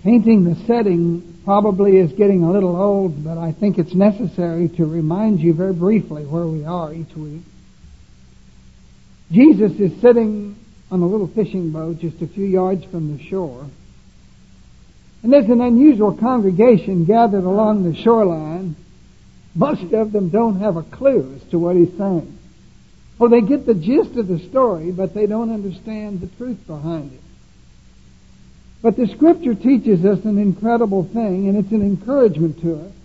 Painting the setting probably is getting a little old, but I think it's necessary to remind you very briefly where we are each week. Jesus is sitting on a little fishing boat just a few yards from the shore. And there's an unusual congregation gathered along the shoreline. Most of them don't have a clue as to what he's saying. Oh, they get the gist of the story, but they don't understand the truth behind it. But the Scripture teaches us an incredible thing, and it's an encouragement to us.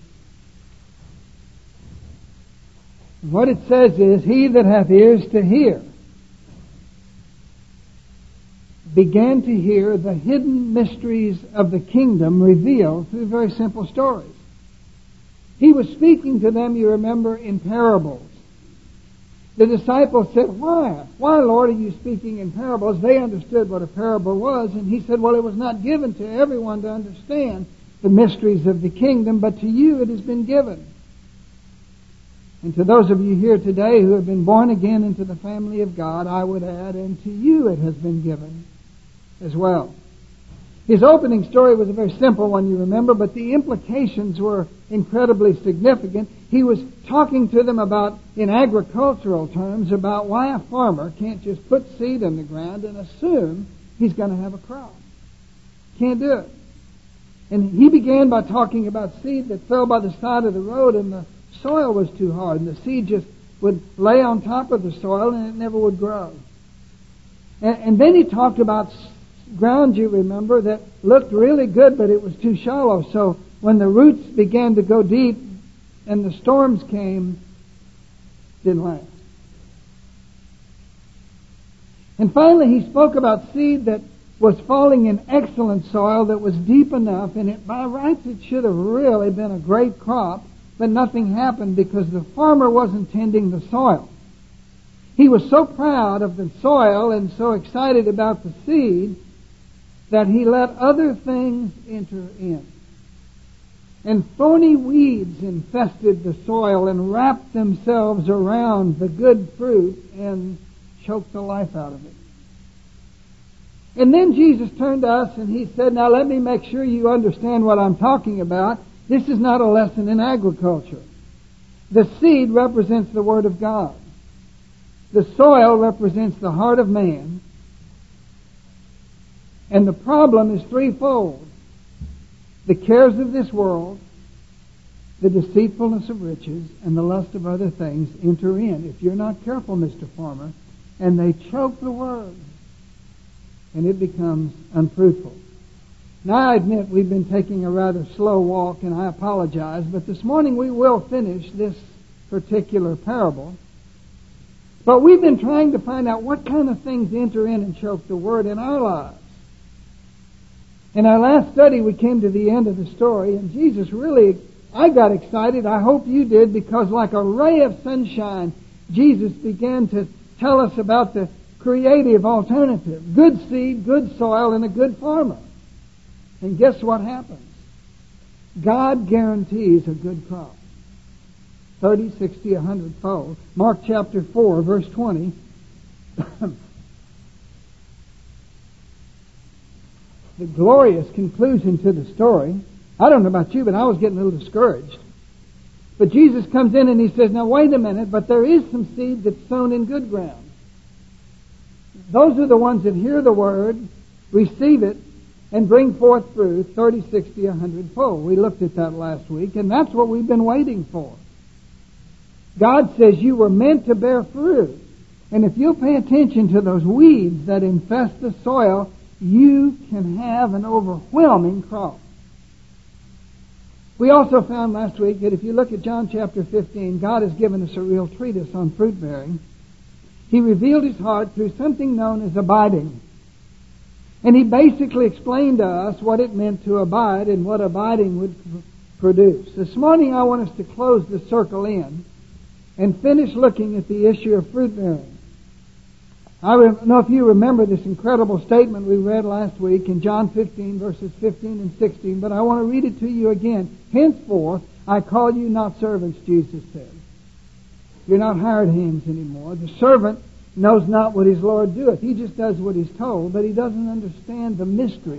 What it says is, he that hath ears to hear began to hear the hidden mysteries of the kingdom revealed through very simple stories. He was speaking to them, you remember, in parables. The disciples said, Why? Why, Lord, are you speaking in parables? They understood what a parable was, and he said, well, it was not given to everyone to understand the mysteries of the kingdom, but to you it has been given. And to those of you here today who have been born again into the family of God, I would add, and to you it has been given as well. His opening story was a very simple one, you remember, but the implications were incredibly significant. He was talking to them about, in agricultural terms, about why a farmer can't just put seed in the ground and assume he's going to have a crop. Can't do it. And he began by talking about seed that fell by the side of the road, and the soil was too hard, and the seed just would lay on top of the soil and it never would grow. And then he talked about ground, you remember, that looked really good, but it was too shallow. So when the roots began to go deep and the storms came, it didn't last. And finally he spoke about seed that was falling in excellent soil that was deep enough, and it by rights it should have really been a great crop, but nothing happened because the farmer wasn't tending the soil. He was so proud of the soil and so excited about the seed that he let other things enter in. And thorny weeds infested the soil and wrapped themselves around the good fruit and choked the life out of it. And then Jesus turned to us and he said, now let me make sure you understand what I'm talking about. This is not a lesson in agriculture. The seed represents the Word of God. The soil represents the heart of man. And the problem is threefold. The cares of this world, the deceitfulness of riches, and the lust of other things enter in. If you're not careful, Mr. Farmer, and they choke the Word, and it becomes unfruitful. Now I admit we've been taking a rather slow walk, and I apologize, but this morning we will finish this particular parable. But we've been trying to find out what kind of things enter in and choke the Word in our lives. In our last study, we came to the end of the story, and Jesus really, I got excited. I hope you did, because like a ray of sunshine, Jesus began to tell us about the creative alternative. Good seed, good soil, and a good farmer. And guess what happens? God guarantees a good crop. 30, 60, 100-fold. Mark chapter 4, verse 20. The glorious conclusion to the story. I don't know about you, but I was getting a little discouraged. But Jesus comes in and he says, now wait a minute, but there is some seed that's sown in good ground. Those are the ones that hear the Word, receive it, and bring forth fruit 30, 60, 100-fold. We looked at that last week, and that's what we've been waiting for. God says you were meant to bear fruit. And if you'll pay attention to those weeds that infest the soil, you can have an overwhelming crop. We also found last week that if you look at John chapter 15, God has given us a real treatise on fruit bearing. He revealed His heart through something known as abiding. And He basically explained to us what it meant to abide and what abiding would produce. This morning I want us to close the circle in and finish looking at the issue of fruit bearing. I don't know if you remember this incredible statement we read last week in John 15, verses 15 and 16, but I want to read it to you again. Henceforth, I call you not servants, Jesus said. You're not hired hands anymore. The servant knows not what his Lord doeth. He just does what he's told, but he doesn't understand the mysteries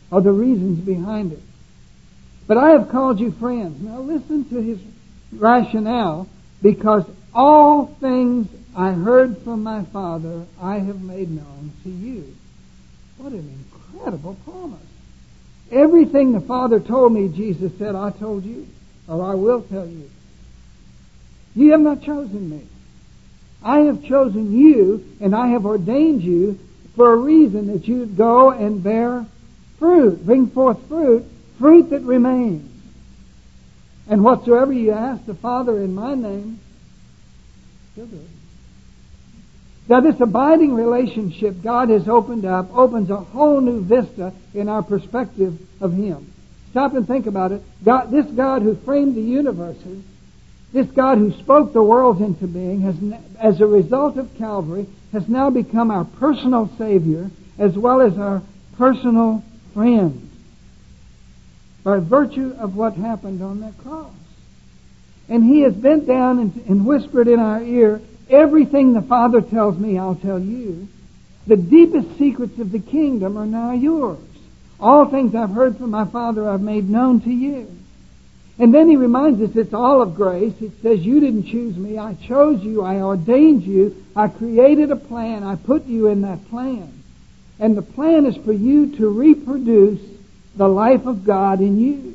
or the reasons behind it. But I have called you friends. Now listen to his rationale, because all things I heard from my Father I have made known to you. What an incredible promise. Everything the Father told me, Jesus said, I told you, or I will tell you. You have not chosen me. I have chosen you, and I have ordained you for a reason, that you go and bear fruit, bring forth fruit, fruit that remains. And whatsoever you ask the Father in my name, he'll do it. Now this abiding relationship God has opened up opens a whole new vista in our perspective of Him. Stop and think about it. This God who framed the universes, this God who spoke the worlds into being, has, as a result of Calvary, has now become our personal Savior as well as our personal friend, by virtue of what happened on that cross. And He has bent down and whispered in our ear, everything the Father tells me, I'll tell you. The deepest secrets of the kingdom are now yours. All things I've heard from my Father I've made known to you. And then He reminds us it's all of grace. It says, you didn't choose me. I chose you. I ordained you. I created a plan. I put you in that plan. And the plan is for you to reproduce the life of God in you.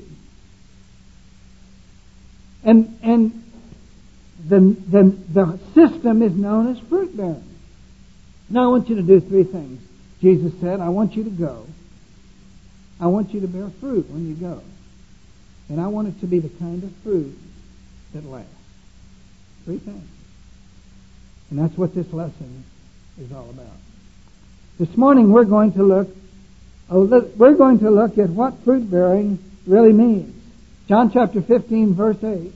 And the system is known as fruit bearing. Now I want you to do three things. Jesus said, I want you to go. I want you to bear fruit when you go. And I want it to be the kind of fruit that lasts. Three things. And that's what this lesson is all about. This morning we're going to look at what fruit bearing really means. John chapter 15, verse 8.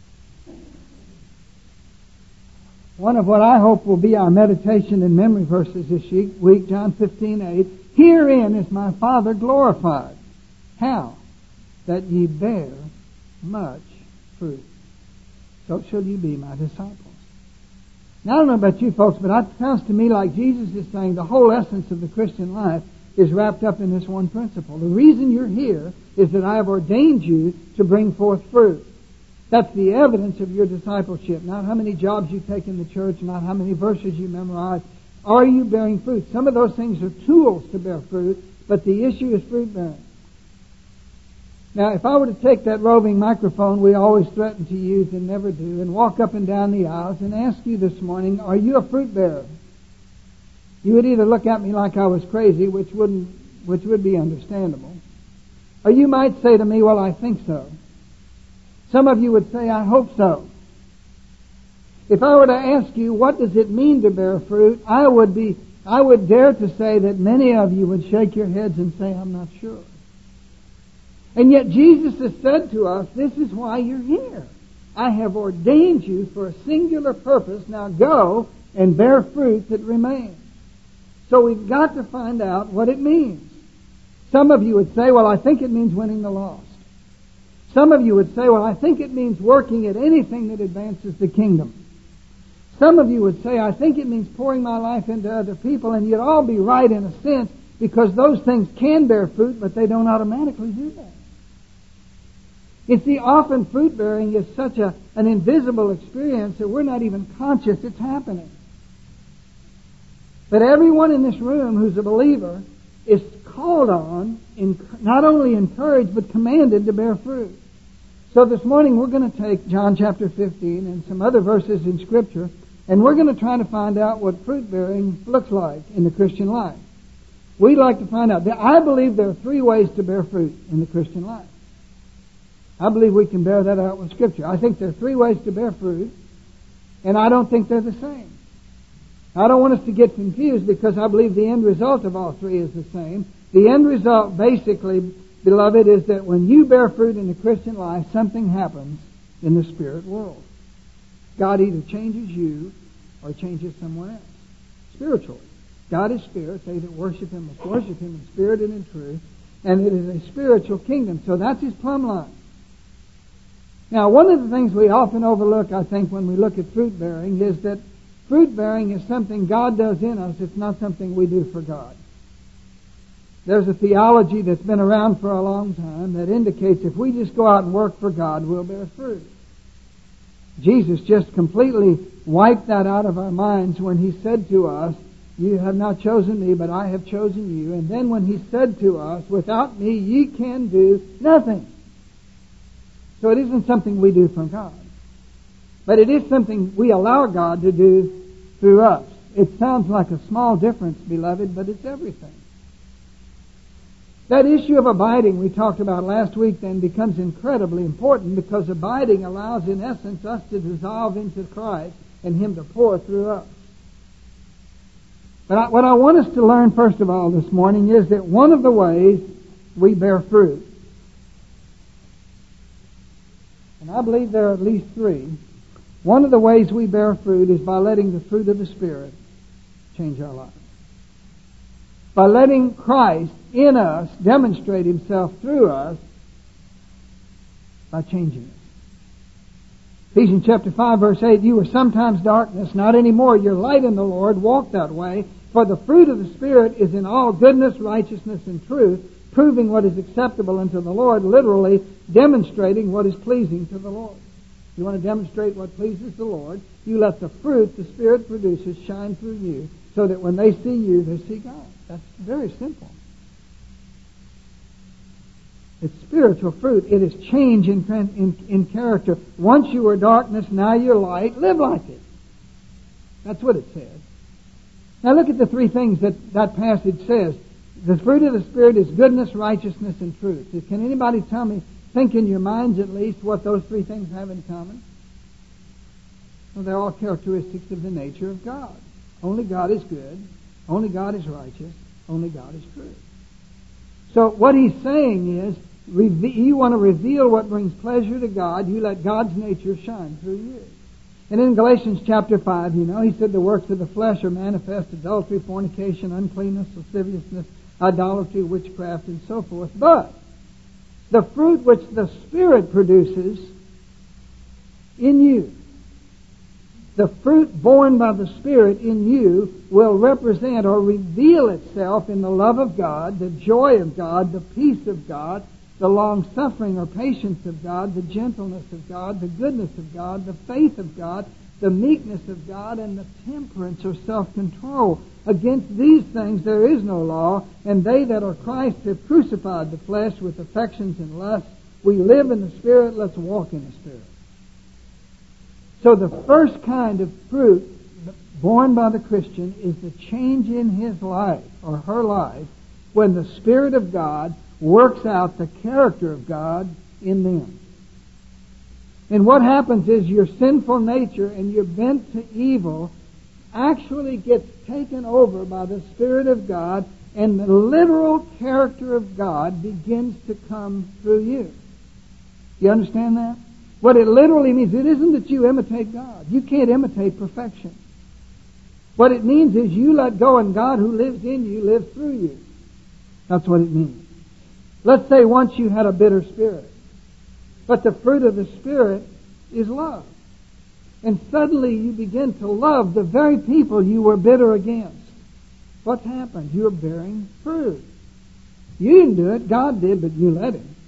One of what I hope will be our meditation and memory verses this week, John 15:8. Herein is my Father glorified. How? That ye bear much fruit. So shall you be my disciples. Now I don't know about you folks, but it sounds to me like Jesus is saying the whole essence of the Christian life is wrapped up in this one principle. The reason you're here is that I have ordained you to bring forth fruit. That's the evidence of your discipleship. Not how many jobs you take in the church, not how many verses you memorize. Are you bearing fruit? Some of those things are tools to bear fruit, but the issue is fruit bearing. Now, if I were to take that roving microphone we always threaten to use and never do, and walk up and down the aisles and ask you this morning, are you a fruit bearer? You would either look at me like I was crazy, which would be understandable, or you might say to me, well, I think so. Some of you would say, I hope so. If I were to ask you, what does it mean to bear fruit? I would dare to say that many of you would shake your heads and say, I'm not sure. And yet Jesus has said to us, this is why you're here. I have ordained you for a singular purpose. Now go and bear fruit that remains. So we've got to find out what it means. Some of you would say, well, I think it means winning the lost. Some of you would say, well, I think it means working at anything that advances the kingdom. Some of you would say, I think it means pouring my life into other people, and you'd all be right in a sense, because those things can bear fruit, but they don't automatically do that. You see, often fruit bearing is such an invisible experience that we're not even conscious it's happening. But everyone in this room who's a believer is called on, not only encouraged, but commanded to bear fruit. So this morning we're going to take John chapter 15 and some other verses in Scripture, and we're going to try to find out what fruit bearing looks like in the Christian life. We'd like to find out. I believe there are three ways to bear fruit in the Christian life. I believe we can bear that out with Scripture. I think there are three ways to bear fruit, and I don't think they're the same. I don't want us to get confused, because I believe the end result of all three is the same. The end result, basically, beloved, is that when you bear fruit in the Christian life, something happens in the spirit world. God either changes you or changes someone else. Spiritually. God is spirit. They that worship Him must worship Him in spirit and in truth. And it is a spiritual kingdom. So that's His plumb line. Now, one of the things we often overlook, I think, when we look at fruit bearing is that fruit bearing is something God does in us. It's not something we do for God. There's a theology that's been around for a long time that indicates if we just go out and work for God, we'll bear fruit. Jesus just completely wiped that out of our minds when He said to us, "You have not chosen me, but I have chosen you." And then when He said to us, "Without me ye can do nothing." So it isn't something we do from God. But it is something we allow God to do through us. It sounds like a small difference, beloved, but it's everything. That issue of abiding we talked about last week then becomes incredibly important, because abiding allows, in essence, us to dissolve into Christ and Him to pour through us. But what I want us to learn first of all this morning is that one of the ways we bear fruit, and I believe there are at least three, one of the ways we bear fruit is by letting the fruit of the Spirit change our lives. By letting Christ in us demonstrate Himself through us by changing us. Ephesians chapter 5 verse 8, "You were sometimes darkness, not anymore. You're light in the Lord. Walk that way. For the fruit of the Spirit is in all goodness, righteousness, and truth, proving what is acceptable unto the Lord," literally demonstrating what is pleasing to the Lord. You want to demonstrate what pleases the Lord, you let the fruit the Spirit produces shine through you, so that when they see you, they see God. That's very simple. It's spiritual fruit. It is change in character. Once you were darkness, now you're light. Live like it. That's what it says. Now look at the three things that passage says. The fruit of the Spirit is goodness, righteousness, and truth. Can anybody tell me, think in your minds at least, what those three things have in common? Well, they're all characteristics of the nature of God. Only God is good. Only God is righteous. Only God is true. So what he's saying is, you want to reveal what brings pleasure to God, you let God's nature shine through you. And in Galatians chapter 5, he said the works of the flesh are manifest: adultery, fornication, uncleanness, lasciviousness, idolatry, witchcraft, and so forth. But the fruit which the Spirit produces in you, the fruit borne by the Spirit in you, will represent or reveal itself in the love of God, the joy of God, the peace of God, the long-suffering or patience of God, the gentleness of God, the goodness of God, the faith of God, the meekness of God, and the temperance or self-control. Against these things there is no law, and they that are Christ have crucified the flesh with affections and lusts. We live in the Spirit, let's walk in the Spirit. So the first kind of fruit born by the Christian is the change in his life or her life when the Spirit of God works out the character of God in them. And what happens is your sinful nature and your bent to evil actually gets taken over by the Spirit of God, and the literal character of God begins to come through you. You understand that? What it literally means, it isn't that you imitate God. You can't imitate perfection. What it means is you let go, and God who lives in you lives through you. That's what it means. Let's say once you had a bitter spirit, but the fruit of the Spirit is love. And suddenly you begin to love the very people you were bitter against. What's happened? You're bearing fruit. You didn't do it. God did, but you let Him.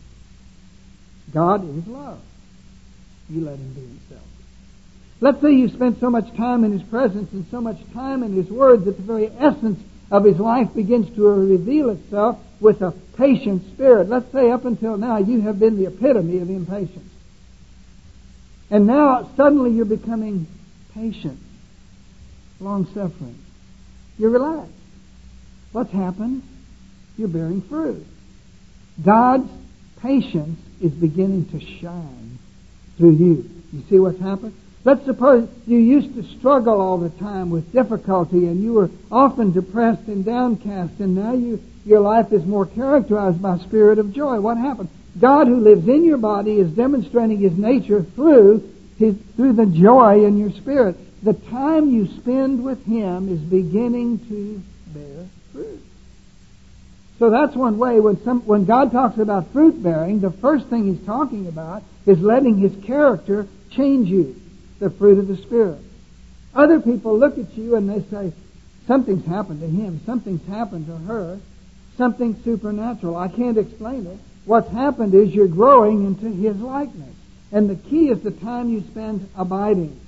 God is love. You let Him be Himself. Let's say you spent so much time in His presence and so much time in His Word that the very essence of His life begins to reveal itself with a patient spirit. Let's say up until now you have been the epitome of impatience. And now suddenly you're becoming patient, long-suffering. You're relaxed. What's happened? You're bearing fruit. God's patience is beginning to shine through you. You see what's happened? Let's suppose you used to struggle all the time with difficulty and you were often depressed and downcast, and now your life is more characterized by a spirit of joy. What happened? God who lives in your body is demonstrating His nature through the joy in your spirit. The time you spend with Him is beginning to bear fruit. So that's one way. When God talks about fruit bearing, the first thing He's talking about is letting His character change you. The fruit of the Spirit. Other people look at you and they say, something's happened to him, something's happened to her, something supernatural. I can't explain it. What's happened is you're growing into His likeness. And the key is the time you spend abiding.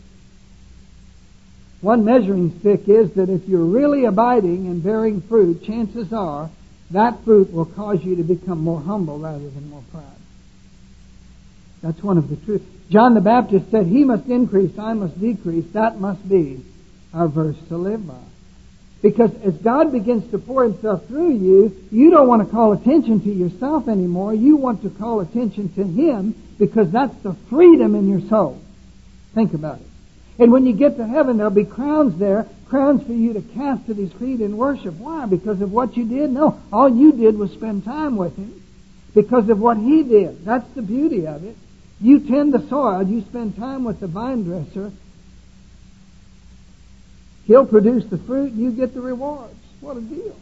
One measuring stick is that if you're really abiding and bearing fruit, chances are that fruit will cause you to become more humble rather than more proud. That's one of the truths. John the Baptist said, He must increase, I must decrease. That must be our verse to live by. Because as God begins to pour Himself through you, you don't want to call attention to yourself anymore. You want to call attention to Him because that's the freedom in your soul. Think about it. And when you get to heaven, there'll be crowns there, crowns for you to cast at His feet in worship. Why? Because of what you did? No, all you did was spend time with Him. Because of what He did. That's the beauty of it. You tend the soil, you spend time with the vine dresser. He'll produce the fruit, you get the rewards. What a deal.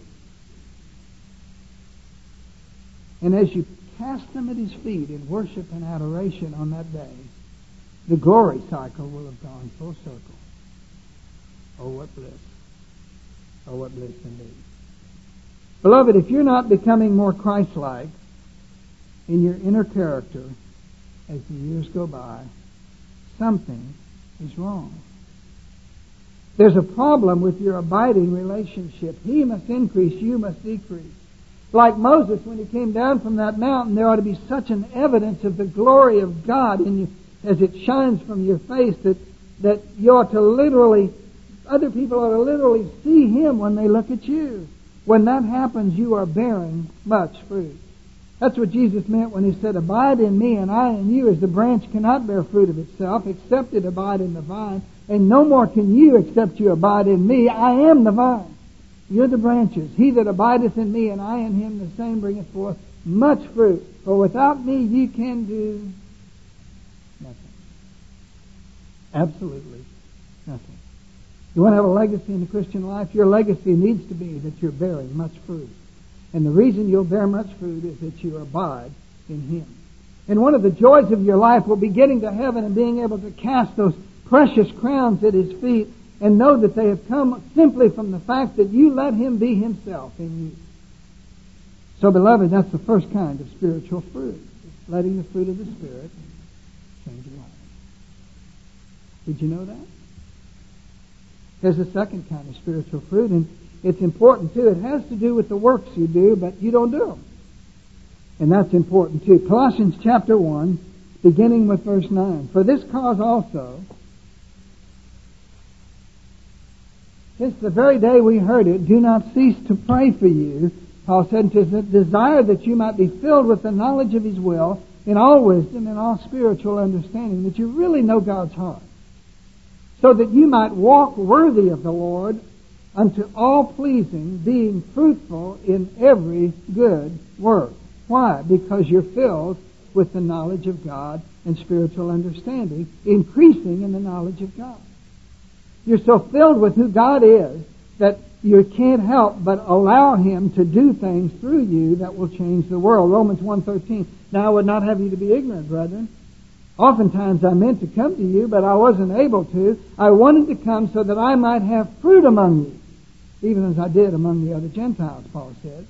And as you cast them at His feet in worship and adoration on that day, the glory cycle will have gone full circle. Oh, what bliss. Oh, what bliss indeed. Beloved, if you're not becoming more Christ-like in your inner character as the years go by, something is wrong. There's a problem with your abiding relationship. He must increase, you must decrease. Like Moses, when he came down from that mountain, there ought to be such an evidence of the glory of God in you as it shines from your face that you ought to literally, other people ought to literally see Him when they look at you. When that happens, you are bearing much fruit. That's what Jesus meant when He said, Abide in me and I in you, as the branch cannot bear fruit of itself, except it abide in the vine. And no more can you, except you abide in me. I am the vine. You're the branches. He that abideth in me and I in him, the same bringeth forth much fruit. For without me you can do nothing. Absolutely nothing. You want to have a legacy in the Christian life? Your legacy needs to be that you're bearing much fruit. And the reason you'll bear much fruit is that you abide in Him. And one of the joys of your life will be getting to heaven and being able to cast those precious crowns at His feet and know that they have come simply from the fact that you let Him be Himself in you. So, beloved, that's the first kind of spiritual fruit. It's letting the fruit of the Spirit change your life. Did you know that? There's a second kind of spiritual fruit, and it's important too. It has to do with the works you do, but you don't do them. And that's important too. Colossians chapter 1, beginning with verse 9. For this cause also, since the very day we heard it, do not cease to pray for you. Paul said, to desire that you might be filled with the knowledge of His will, in all wisdom and all spiritual understanding, that you really know God's heart, so that you might walk worthy of the Lord, unto all pleasing, being fruitful in every good work. Why? Because you're filled with the knowledge of God and spiritual understanding, increasing in the knowledge of God. You're so filled with who God is that you can't help but allow Him to do things through you that will change the world. Romans 1:13. Now I would not have you to be ignorant, brethren. Oftentimes I meant to come to you, but I wasn't able to. I wanted to come so that I might have fruit among you, even as I did among the other Gentiles, Paul said.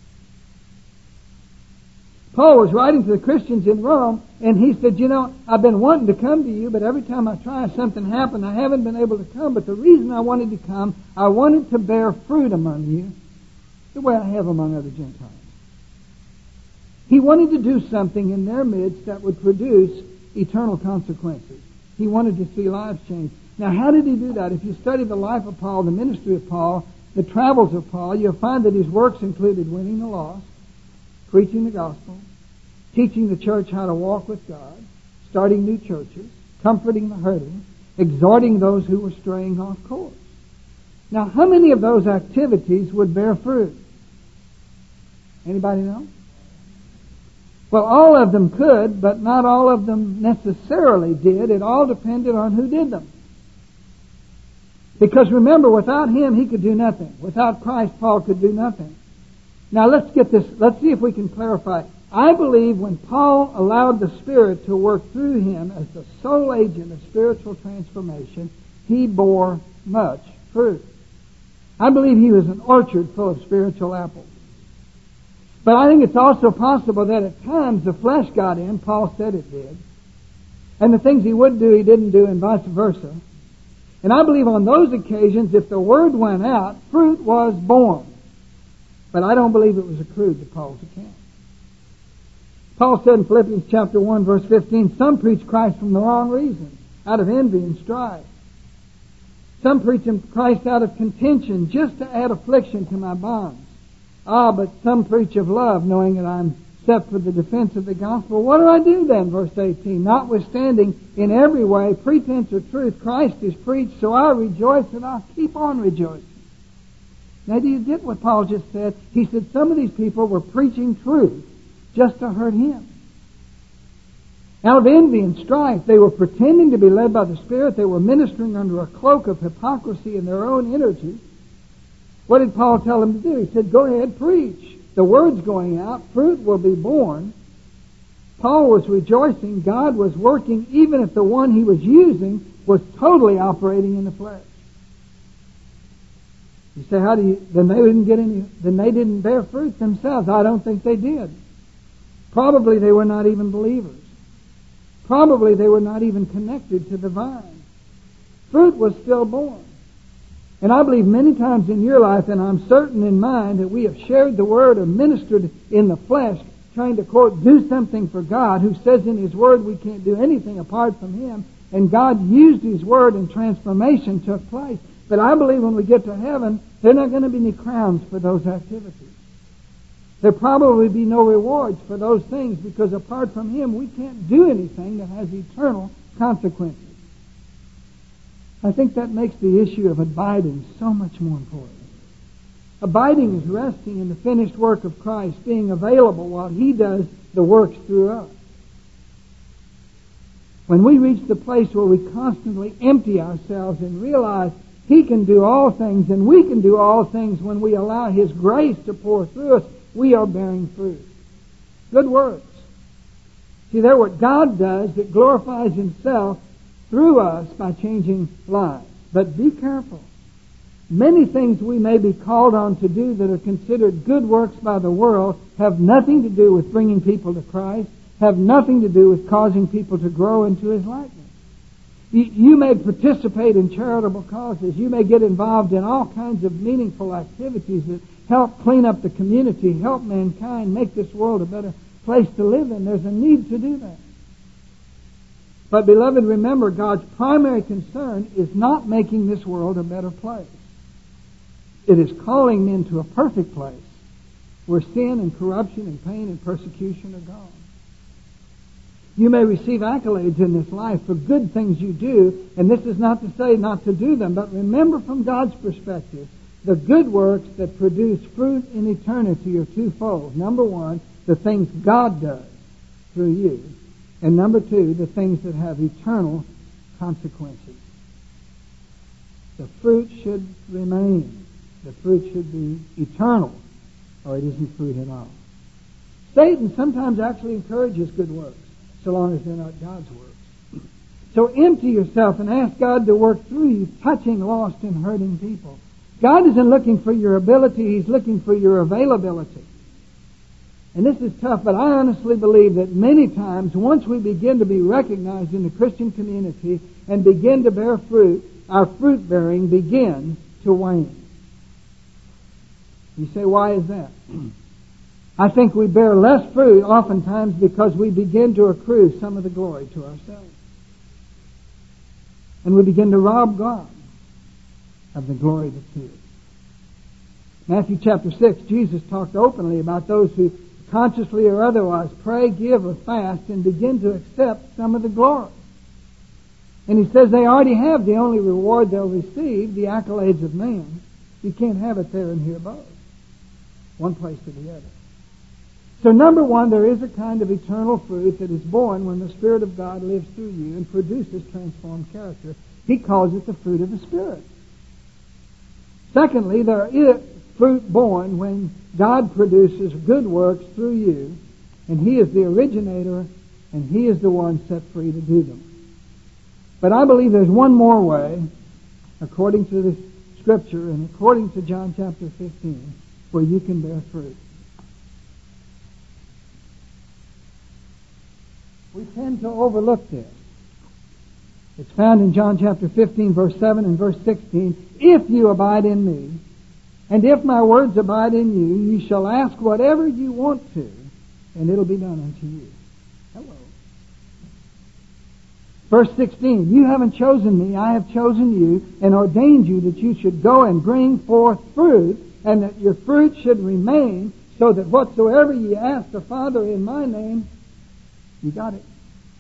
Paul was writing to the Christians in Rome, and he said, you know, I've been wanting to come to you, but every time I try, something happened. I haven't been able to come, but the reason I wanted to come, I wanted to bear fruit among you the way I have among other Gentiles. He wanted to do something in their midst that would produce eternal consequences. He wanted to see lives change. Now, how did he do that? If you study the life of Paul, the ministry of Paul, the travels of Paul, you'll find that his works included winning the lost, preaching the gospel, teaching the church how to walk with God, starting new churches, comforting the hurting, exhorting those who were straying off course. Now, how many of those activities would bear fruit? Anybody know? Well, all of them could, but not all of them necessarily did. It all depended on who did them. Because remember, without Him, he could do nothing. Without Christ, Paul could do nothing. Now, let's get this. Let's see if we can clarify. I believe when Paul allowed the Spirit to work through him as the sole agent of spiritual transformation, he bore much fruit. I believe he was an orchard full of spiritual apples. But I think it's also possible that at times the flesh got in. Paul said it did. And the things he would do, he didn't do, and vice versa. And I believe on those occasions, if the word went out, fruit was born. But I don't believe it was accrued to Paul's account. Paul said in Philippians chapter 1, verse 15, some preach Christ from the wrong reason, out of envy and strife. Some preach Christ out of contention, just to add affliction to my bonds. But some preach of love, knowing that I'm set for the defense of the gospel. What do I do then? Verse 18. Notwithstanding, in every way, pretense or truth, Christ is preached, so I rejoice and I'll keep on rejoicing. Now, do you get what Paul just said? He said some of these people were preaching truth just to hurt him. Out of envy and strife, they were pretending to be led by the Spirit. They were ministering under a cloak of hypocrisy in their own energy. What did Paul tell them to do? He said, go ahead, preach. The word's going out. Fruit will be born. Paul was rejoicing. God was working, even if the one he was using was totally operating in the flesh. You say, how do you... Then they didn't bear fruit themselves. I don't think they did. Probably they were not even believers. Probably they were not even connected to the vine. Fruit was still born. And I believe many times in your life, and I'm certain in mine, that we have shared the Word or ministered in the flesh, trying to, quote, do something for God, who says in His Word we can't do anything apart from Him, and God used His Word and transformation took place. But I believe when we get to heaven, there are not going to be any crowns for those activities. There'll probably be no rewards for those things, because apart from Him, we can't do anything that has eternal consequences. I think that makes the issue of abiding so much more important. Abiding is resting in the finished work of Christ, being available while He does the works through us. When we reach the place where we constantly empty ourselves and realize He can do all things and we can do all things when we allow His grace to pour through us, we are bearing fruit. Good works. See, they're what God does that glorifies Himself through us by changing lives. But be careful. Many things we may be called on to do that are considered good works by the world have nothing to do with bringing people to Christ, have nothing to do with causing people to grow into His likeness. You may participate in charitable causes. You may get involved in all kinds of meaningful activities that help clean up the community, help mankind, make this world a better place to live in. There's a need to do that. But, beloved, remember, God's primary concern is not making this world a better place. It is calling men to a perfect place where sin and corruption and pain and persecution are gone. You may receive accolades in this life for good things you do, and this is not to say not to do them, but remember from God's perspective, the good works that produce fruit in eternity are twofold. Number one, the things God does through you. And number two, the things that have eternal consequences. The fruit should remain. The fruit should be eternal, or it isn't fruit at all. Satan sometimes actually encourages good works, so long as they're not God's works. So empty yourself and ask God to work through you, touching lost and hurting people. God isn't looking for your ability, He's looking for your availability. And this is tough, but I honestly believe that many times, once we begin to be recognized in the Christian community and begin to bear fruit, our fruit bearing begins to wane. You say, why is that? I think we bear less fruit oftentimes because we begin to accrue some of the glory to ourselves. And we begin to rob God of the glory that's His. Matthew chapter 6, Jesus talked openly about those who consciously or otherwise pray, give, or fast and begin to accept some of the glory. And He says they already have the only reward they'll receive, the accolades of man. You can't have it there and here both. One place to the other. So number one, there is a kind of eternal fruit that is born when the Spirit of God lives through you and produces transformed character. He calls it the fruit of the Spirit. Secondly, there is fruit born when God produces good works through you, and He is the originator, and He is the one set free to do them. But I believe there's one more way, according to this Scripture and according to John chapter 15, where you can bear fruit. We tend to overlook this. It's found in John chapter 15, verse 7 and verse 16. If you abide in me, and if my words abide in you, you shall ask whatever you want to, and it'll be done unto you. Hello. Verse 16, you haven't chosen me, I have chosen you, and ordained you that you should go and bring forth fruit, and that your fruit should remain, so that whatsoever ye ask the Father in my name, you got it.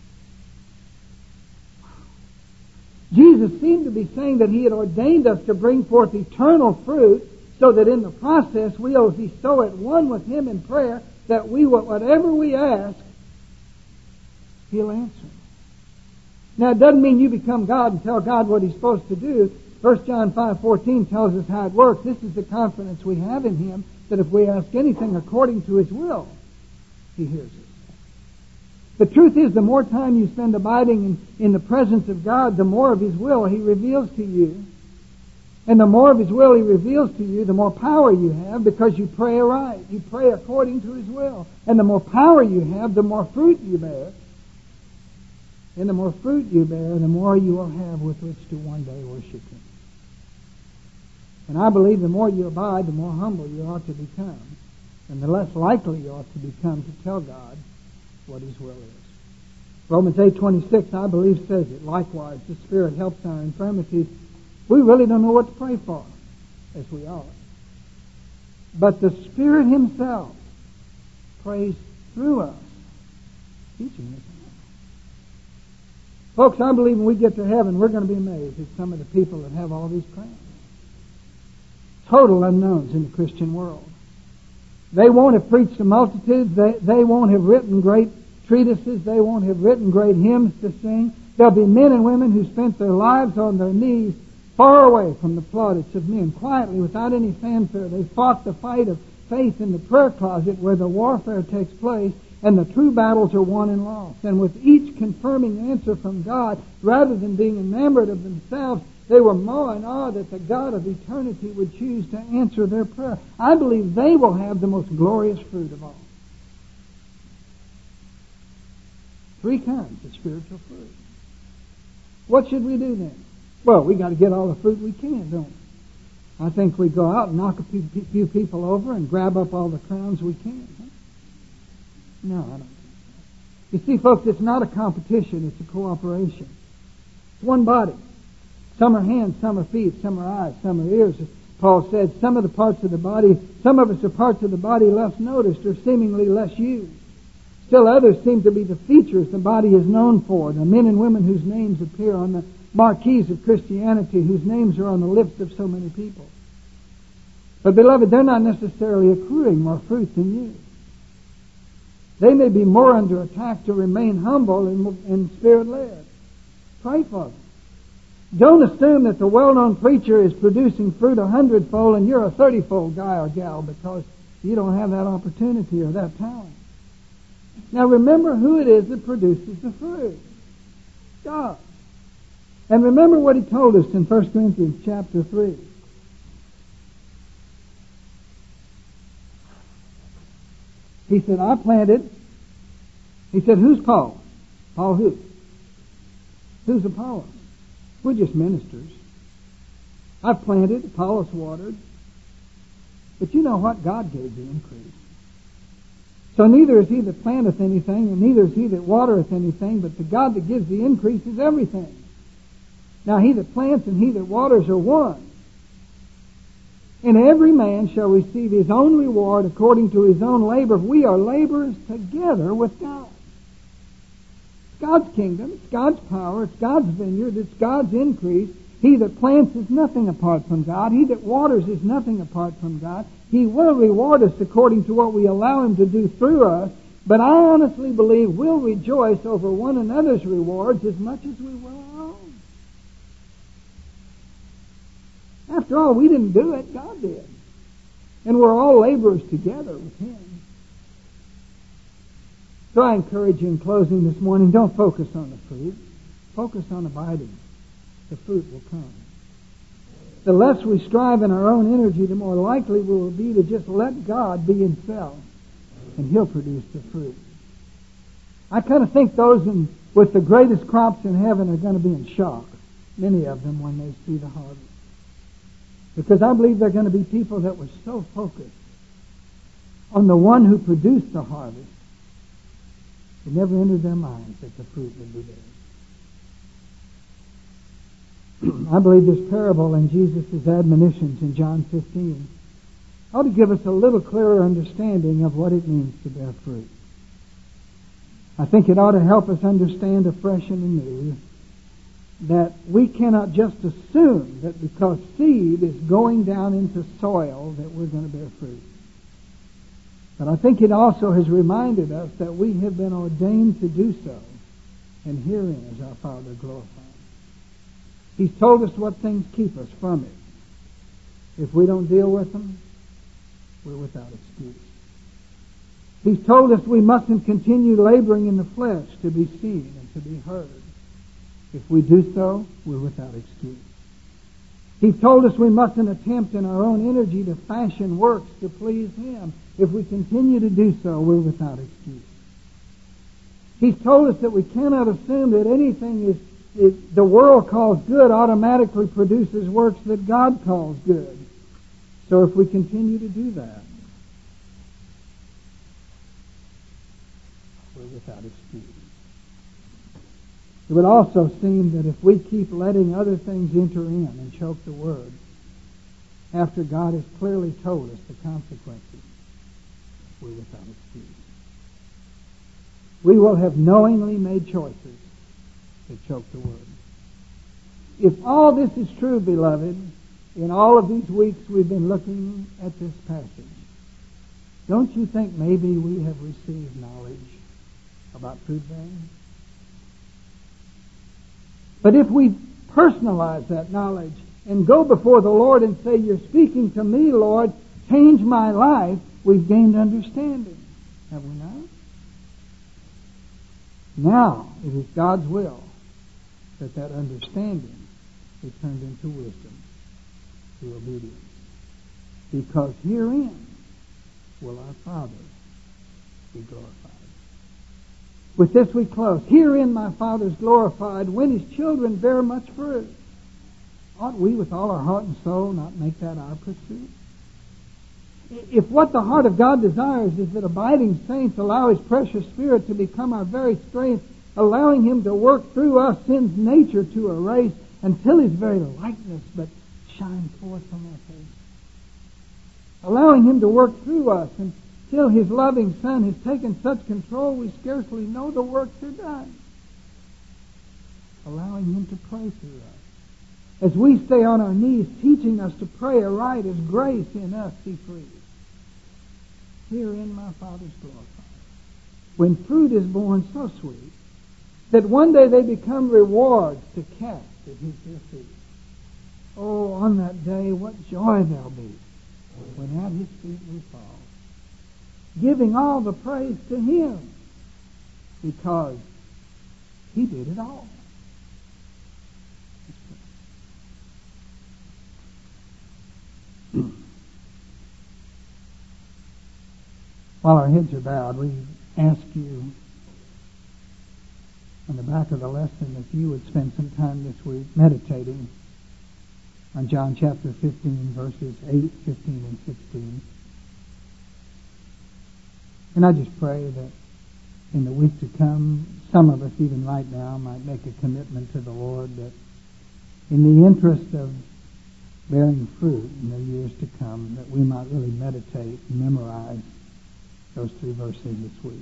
Jesus seemed to be saying that He had ordained us to bring forth eternal fruit, so that in the process we'll be so at one with Him in prayer that we will, whatever we ask, He'll answer. Now, it doesn't mean you become God and tell God what He's supposed to do. 1 John 5:14 tells us how it works. This is the confidence we have in Him, that if we ask anything according to His will, He hears us. The truth is, the more time you spend abiding in the presence of God, the more of His will He reveals to you. And the more of His will He reveals to you, the more power you have, because you pray aright. You pray according to His will. And the more power you have, the more fruit you bear. And the more fruit you bear, the more you will have with which to one day worship Him. And I believe the more you abide, the more humble you ought to become. And the less likely you ought to become to tell God what His will is. Romans 8:26, I believe, says it. Likewise, the Spirit helps our infirmities. We really don't know what to pray for, as we ought. But the Spirit Himself prays through us, teaching us. Folks, I believe when we get to heaven, we're going to be amazed at some of the people that have all these crowns. Total unknowns in the Christian world. They won't have preached to multitudes. They won't have written great treatises. They won't have written great hymns to sing. There'll be men and women who spent their lives on their knees, far away from the plaudits of men, quietly, without any fanfare. They fought the fight of faith in the prayer closet where the warfare takes place, and the true battles are won and lost. And with each confirming answer from God, rather than being enamored of themselves, they were more in awe that the God of eternity would choose to answer their prayer. I believe they will have the most glorious fruit of all. 3 kinds of spiritual fruit. What should we do then? Well, we got to get all the fruit we can, don't we? I think we go out and knock a few people over and grab up all the crowns we can. Huh? No, I don't. You see, folks, it's not a competition, it's a cooperation. It's one body. Some are hands, some are feet, some are eyes, some are ears. Paul said, some of the parts of the body, some of us are parts of the body less noticed or seemingly less used. Still others seem to be the features the body is known for, the men and women whose names appear on the marquees of Christianity, whose names are on the lips of so many people. But beloved, they're not necessarily accruing more fruit than you. They may be more under attack to remain humble and spirit-led. Pray for them. Don't assume that the well-known preacher is producing fruit 100-fold and you're a 30-fold guy or gal because you don't have that opportunity or that talent. Now remember who it is that produces the fruit. God. And remember what He told us in 1 Corinthians chapter 3. He said, I planted. He said, who's Paul? Paul who? Who's Apollos? We're just ministers. I've planted, Apollos watered. But you know what? God gave the increase. So neither is he that planteth anything, and neither is he that watereth anything, but the God that gives the increase is everything. Now he that plants and he that waters are one. And every man shall receive his own reward according to his own labor. We are laborers together with God. It's God's kingdom, it's God's power, it's God's vineyard, it's God's increase. He that plants is nothing apart from God. He that waters is nothing apart from God. He will reward us according to what we allow Him to do through us. But I honestly believe we'll rejoice over one another's rewards as much as we will our own. After all, we didn't do it, God did. And we're all laborers together with Him. So I encourage you in closing this morning, don't focus on the fruit. Focus on abiding. The fruit will come. The less we strive in our own energy, the more likely we will be to just let God be Himself, and He'll produce the fruit. I kind of think those with the greatest crops in heaven are going to be in shock, many of them, when they see the harvest. Because I believe there are going to be people that were so focused on the one who produced the harvest, it never entered their minds that the fruit would be theirs. I believe this parable and Jesus' admonitions in John 15 ought to give us a little clearer understanding of what it means to bear fruit. I think it ought to help us understand afresh and anew that we cannot just assume that because seed is going down into soil that we're going to bear fruit. But I think it also has reminded us that we have been ordained to do so, and herein is our Father glorified. He's told us what things keep us from it. If we don't deal with them, we're without excuse. He's told us we mustn't continue laboring in the flesh to be seen and to be heard. If we do so, we're without excuse. He told us we mustn't attempt in our own energy to fashion works to please Him. If we continue to do so, we're without excuse. He's told us that we cannot assume that anything the world calls good automatically produces works that God calls good. So if we continue to do that, we're without excuse. It would also seem that if we keep letting other things enter in and choke the Word, after God has clearly told us the consequences, we're without excuse. We will have knowingly made choices that choke the Word. If all this is true, beloved, in all of these weeks we've been looking at this passage, don't you think maybe we have received knowledge about fruit bearing? But if we personalize that knowledge and go before the Lord and say, "You're speaking to me, Lord, change my life," we've gained understanding. Have we not? Now it is God's will that understanding be turned into wisdom through obedience. Because herein will our Father be glorified. With this we close. Herein my Father is glorified, when His children bear much fruit. Ought we with all our heart and soul not make that our pursuit? If what the heart of God desires is that abiding saints allow His precious Spirit to become our very strength, allowing Him to work through us sin's nature to erase until His very likeness but shine forth from our face. Allowing Him to work through us until His loving Son has taken such control we scarcely know the works are done. Allowing Him to pray through us. As we stay on our knees, teaching us to pray aright as grace in us be free. Herein my Father's glorified. When fruit is born so sweet that one day they become rewards to cast at His dear feet. Oh, on that day what joy there'll be when at His feet we fall, giving all the praise to Him because He did it all. While our heads are bowed, we ask you on the back of the lesson if you would spend some time this week meditating on John chapter 15, verses 8, 15, and 16. And I just pray that in the week to come, some of us even right now might make a commitment to the Lord that in the interest of bearing fruit in the years to come, that we might really meditate and memorize those 3 verses this week.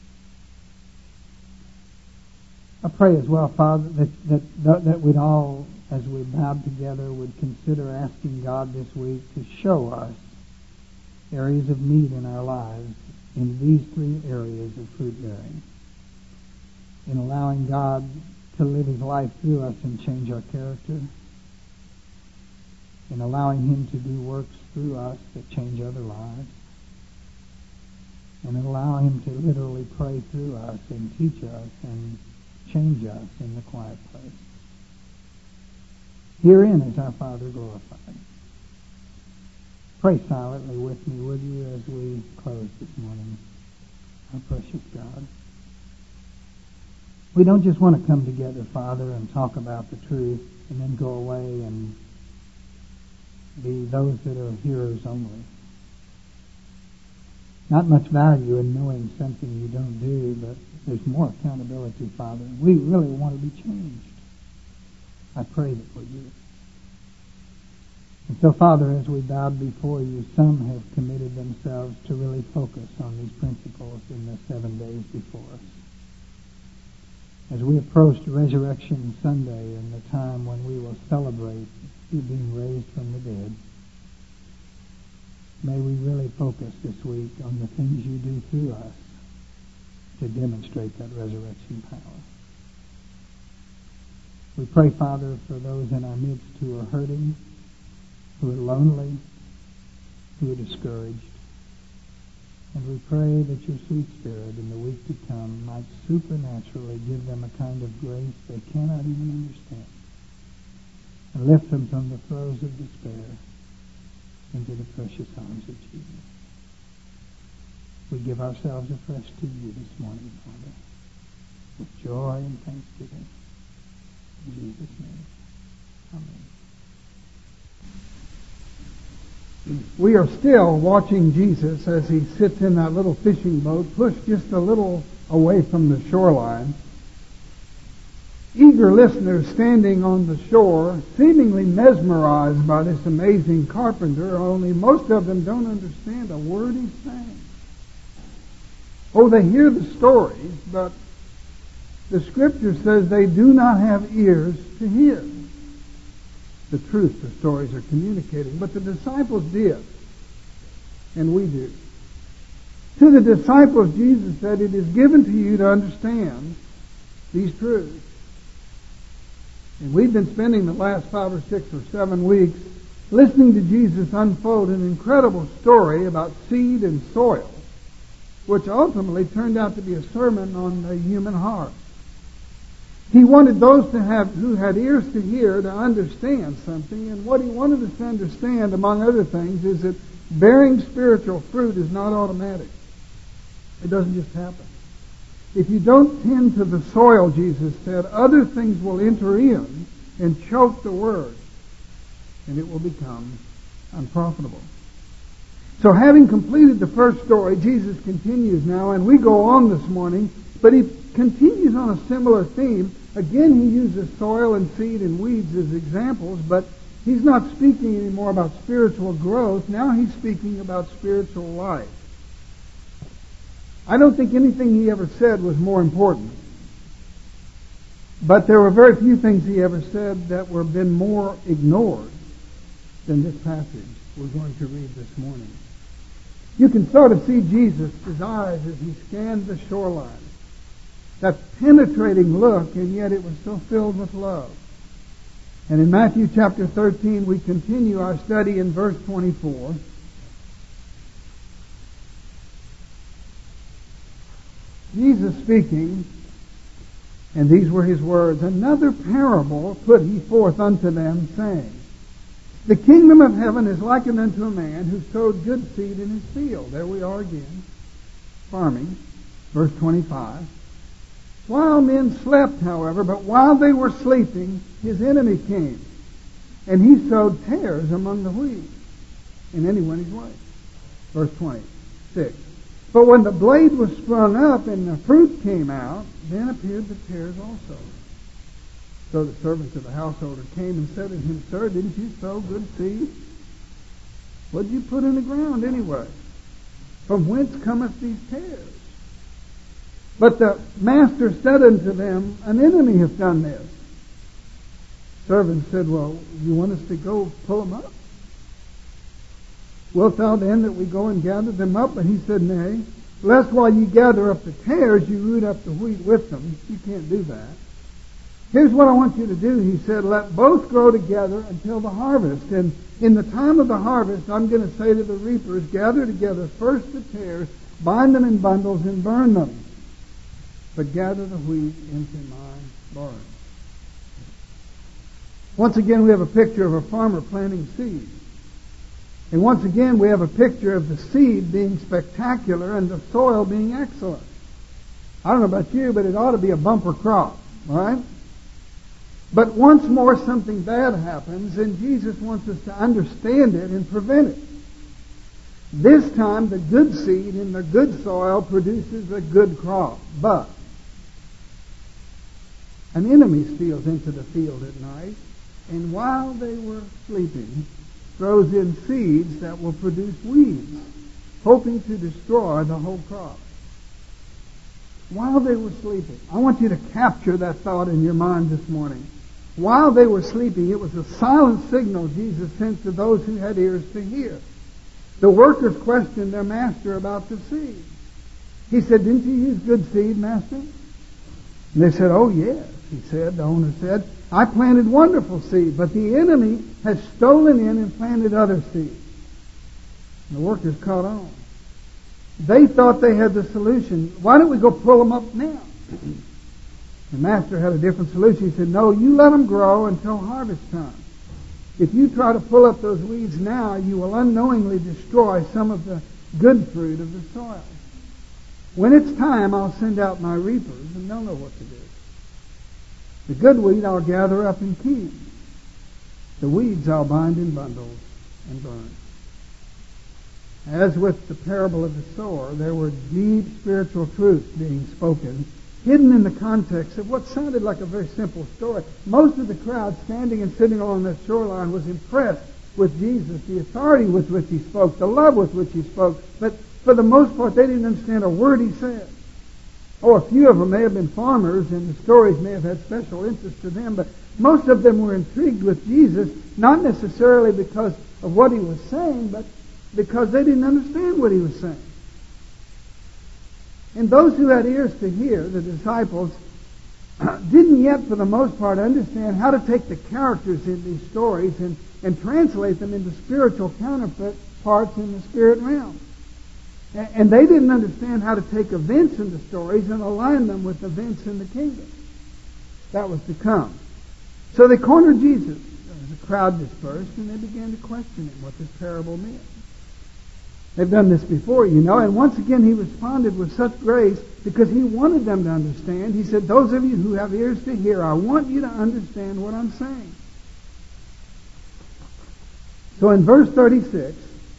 I pray as well, Father, that we'd all, as we bowed together, would consider asking God this week to show us areas of need in our lives in these 3 areas of fruit bearing. In allowing God to live His life through us and change our character. In allowing Him to do works through us that change other lives. And allow Him to literally pray through us and teach us and change us in the quiet place. Herein is our Father glorified. Pray silently with me, would you, as we close this morning. Our precious God. We don't just want to come together, Father, and talk about the truth and then go away and be those that are hearers only. Not much value in knowing something you don't do, but there's more accountability, Father. We really want to be changed. I pray that we do. And so, Father, as we bowed before you, some have committed themselves to really focus on these principles in the 7 days before us. As we approach Resurrection Sunday and the time when we will celebrate you being raised from the dead, may we really focus this week on the things you do through us to demonstrate that resurrection power. We pray, Father, for those in our midst who are hurting, who are lonely, who are discouraged. And we pray that your sweet Spirit in the week to come might supernaturally give them a kind of grace they cannot even understand, and lift them from the throes of despair into the precious arms of Jesus. We give ourselves afresh to you this morning, Father, with joy and thanksgiving. In Jesus' name, amen. We are still watching Jesus as he sits in that little fishing boat, pushed just a little away from the shoreline. Eager listeners standing on the shore, seemingly mesmerized by this amazing carpenter, only most of them don't understand a word he's saying. Oh, they hear the stories, but the Scripture says they do not have ears to hear the truth the stories are communicating. But the disciples did, and we do. To the disciples, Jesus said, it is given to you to understand these truths. And we've been spending the last 5 or 6 or 7 weeks listening to Jesus unfold an incredible story about seed and soil, which ultimately turned out to be a sermon on the human heart. He wanted those who had ears to hear to understand something, and what he wanted us to understand, among other things, is that bearing spiritual fruit is not automatic. It doesn't just happen. If you don't tend to the soil, Jesus said, other things will enter in and choke the word, and it will become unprofitable. So having completed the first story, Jesus continues now, and we go on this morning, but he continues on a similar theme. Again, he uses soil and seed and weeds as examples, but he's not speaking anymore about spiritual growth. Now he's speaking about spiritual life. I don't think anything he ever said was more important. But there were very few things he ever said that were been more ignored than this passage we're going to read this morning. You can sort of see Jesus' eyes as he scanned the shoreline. That penetrating look, and yet it was so filled with love. And in Matthew chapter 13, we continue our study in verse 24. Jesus speaking, and these were his words, another parable put he forth unto them, saying, the kingdom of heaven is likened unto a man who sowed good seed in his field. There we are again, farming, verse 25. While men slept, however, but while they were sleeping, his enemy came, and he sowed tares among the wheat, and then he went his way. Verse 26. But when the blade was sprung up and the fruit came out, then appeared the tares also. So the servants of the householder came and said to him, Sir, didn't you sow good seed? What did you put in the ground anyway? From whence cometh these tares? But the master said unto them, an enemy hath done this. Servants said, well, you want us to go pull them up? Wilt thou then that we go and gather them up? But he said, nay, lest while you gather up the tares, you root up the wheat with them. You can't do that. Here's what I want you to do, he said, let both grow together until the harvest. And in the time of the harvest, I'm going to say to the reapers, gather together first the tares, bind them in bundles, and burn them. But gather the wheat into my barn. Once again, we have a picture of a farmer planting seed. And once again, we have a picture of the seed being spectacular and the soil being excellent. I don't know about you, but it ought to be a bumper crop, all right? But once more something bad happens, and Jesus wants us to understand it and prevent it. This time, the good seed in the good soil produces a good crop. But an enemy steals into the field at night, and while they were sleeping, throws in seeds that will produce weeds, hoping to destroy the whole crop. While they were sleeping. I want you to capture that thought in your mind this morning. While they were sleeping, it was a silent signal Jesus sent to those who had ears to hear. The workers questioned their master about the seed. He said, "Didn't you use good seed, master?" And they said, "Oh, yes," he said. The owner said, "I planted wonderful seed, but the enemy has stolen in and planted other seed." And the workers caught on. They thought they had the solution. "Why don't we go pull them up now?" The master had a different solution. He said, "No, you let them grow until harvest time. If you try to pull up those weeds now, you will unknowingly destroy some of the good fruit of the soil. When it's time, I'll send out my reapers, and they'll know what to do. The good wheat I'll gather up and keep. The weeds I'll bind in bundles and burn." As with the parable of the sower, there were deep spiritual truths being spoken, hidden in the context of what sounded like a very simple story. Most of the crowd standing and sitting along that shoreline was impressed with Jesus, the authority with which he spoke, the love with which he spoke, but for the most part they didn't understand a word he said. Oh, a few of them may have been farmers, and the stories may have had special interest to them, but most of them were intrigued with Jesus, not necessarily because of what he was saying, but because they didn't understand what he was saying. And those who had ears to hear, the disciples, didn't yet, for the most part, understand how to take the characters in these stories and translate them into spiritual counterparts in the spirit realm. And they didn't understand how to take events in the stories and align them with events in the kingdom. That was to come. So they cornered Jesus. The crowd dispersed, and they began to question him what this parable meant. They've done this before, you know, and once again he responded with such grace because he wanted them to understand. He said, "Those of you who have ears to hear, I want you to understand what I'm saying." So in verse 36,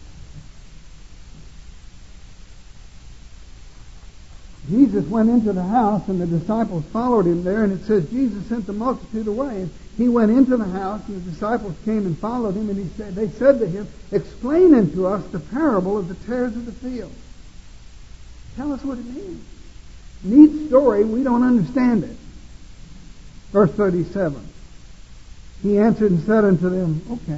Jesus went into the house and the disciples followed him there, and it says Jesus sent the multitude away. And he went into the house and the disciples came and followed him, and they said to him, "Explain unto us the parable of the tares of the field." Tell us what it means. Neat story, we don't understand it. Verse 37. He answered and said unto them, "Okay.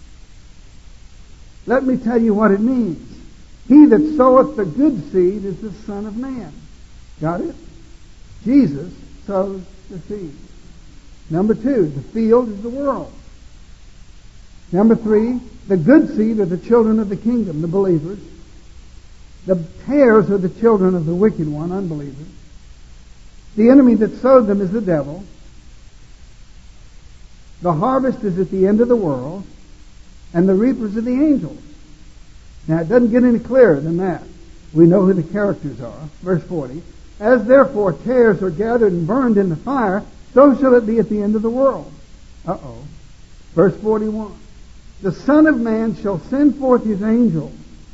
Let me tell you what it means. He that soweth the good seed is the Son of Man." Got it? Jesus sows the seed. Number 2, the field is the world. Number 3, the good seed are the children of the kingdom, the believers. The tares are the children of the wicked one, unbelievers. The enemy that sowed them is the devil. The harvest is at the end of the world, and the reapers are the angels. Now, it doesn't get any clearer than that. We know who the characters are. Verse 40. "As therefore tares are gathered and burned in the fire, so shall it be at the end of the world." Verse 41. "The Son of Man shall send forth his angels."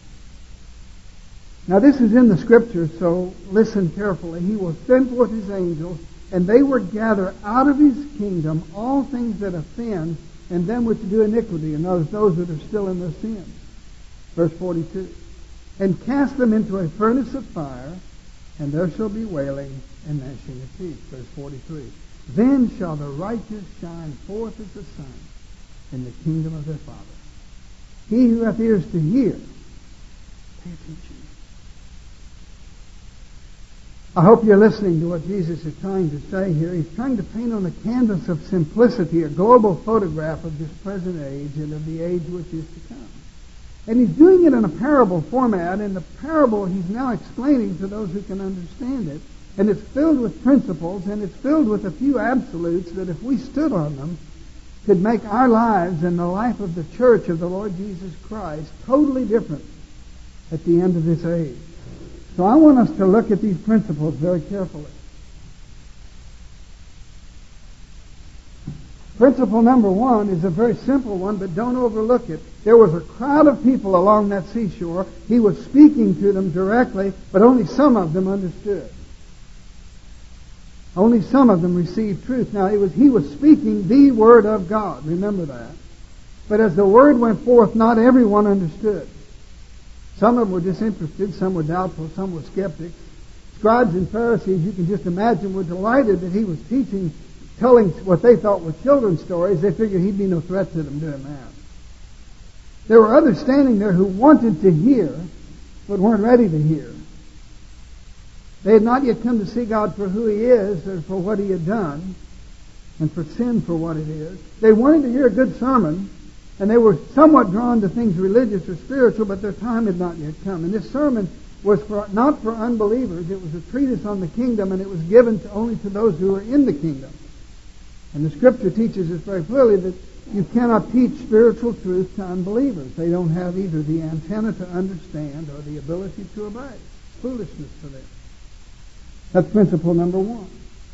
Now this is in the Scriptures, so listen carefully. "He will send forth his angels, and they will gather out of his kingdom all things that offend, and them which do iniquity," and those that are still in their sins. Verse 42. "And cast them into a furnace of fire, and there shall be wailing and gnashing of teeth." Verse 43. "Then shall the righteous shine forth as the sun in the kingdom of their Father. He who hath ears to hear," pay attention. I hope you're listening to what Jesus is trying to say here. He's trying to paint on a canvas of simplicity a global photograph of this present age and of the age which is to come. And he's doing it in a parable format, and the parable he's now explaining to those who can understand it. And it's filled with principles, and it's filled with a few absolutes that if we stood on them, could make our lives and the life of the church of the Lord Jesus Christ totally different at the end of this age. So I want us to look at these principles very carefully. Principle number one is a very simple one, but don't overlook it. There was a crowd of people along that seashore. He was speaking to them directly, but only some of them understood. Only some of them received truth. Now, he was speaking the Word of God. Remember that. But as the Word went forth, not everyone understood. Some of them were disinterested, some were doubtful, some were skeptics. Scribes and Pharisees, you can just imagine, were delighted that he was teaching, telling what they thought were children's stories. They figured he'd be no threat to them doing that. There were others standing there who wanted to hear, but weren't ready to hear. They had not yet come to see God for who He is or for what He had done, and for sin for what it is. They wanted to hear a good sermon, and they were somewhat drawn to things religious or spiritual, but their time had not yet come. And this sermon was not for unbelievers. It was a treatise on the kingdom, and it was given only to those who were in the kingdom. And the Scripture teaches us very clearly that you cannot teach spiritual truth to unbelievers. They don't have either the antenna to understand or the ability to obey. It's foolishness for them. That's principle number one.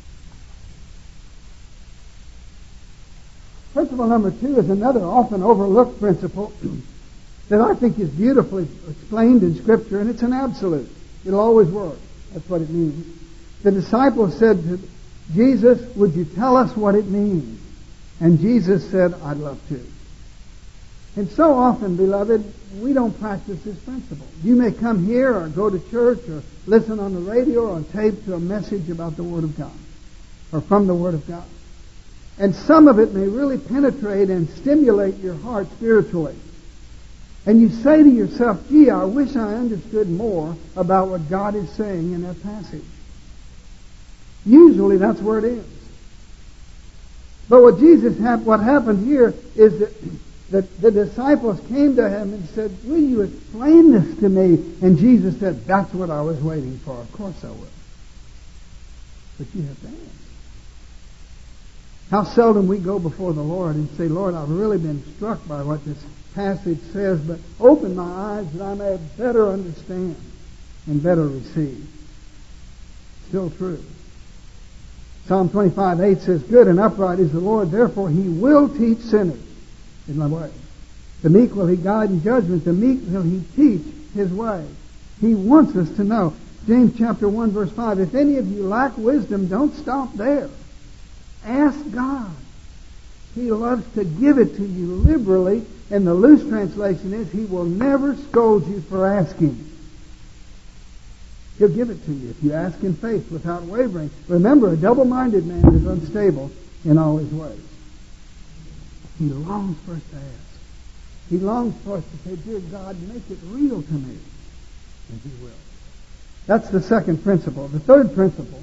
Principle number two is another often overlooked principle that I think is beautifully explained in Scripture, and it's an absolute. It'll always work. That's what it means. The disciples said to Jesus, "Would you tell us what it means?" And Jesus said, "I'd love to." And so often, beloved, we don't practice this principle. You may come here or go to church or listen on the radio or on tape to a message about the Word of God or from the Word of God. And some of it may really penetrate and stimulate your heart spiritually. And you say to yourself, "Gee, I wish I understood more about what God is saying in that passage." Usually that's where it ends. But what happened here is that the disciples came to him and said, "Will you explain this to me?" And Jesus said, "That's what I was waiting for. Of course I will." But you have to ask. How seldom we go before the Lord and say, "Lord, I've really been struck by what this passage says, but open my eyes that I may better understand and better receive." Still true. Psalm 25:8 says, "Good and upright is the Lord, therefore He will teach sinners in my way. The meek will He guide in judgment, the meek will He teach His way." He wants us to know. James chapter 1 verse 5, "If any of you lack wisdom, don't stop there. Ask God. He loves to give it to you liberally," and the loose translation is, He will never scold you for asking. He'll give it to you if you ask in faith without wavering. Remember, a double-minded man is unstable in all his ways. He longs for us to ask. He longs for us to say, "Dear God, make it real to me." And He will. That's the second principle. The third principle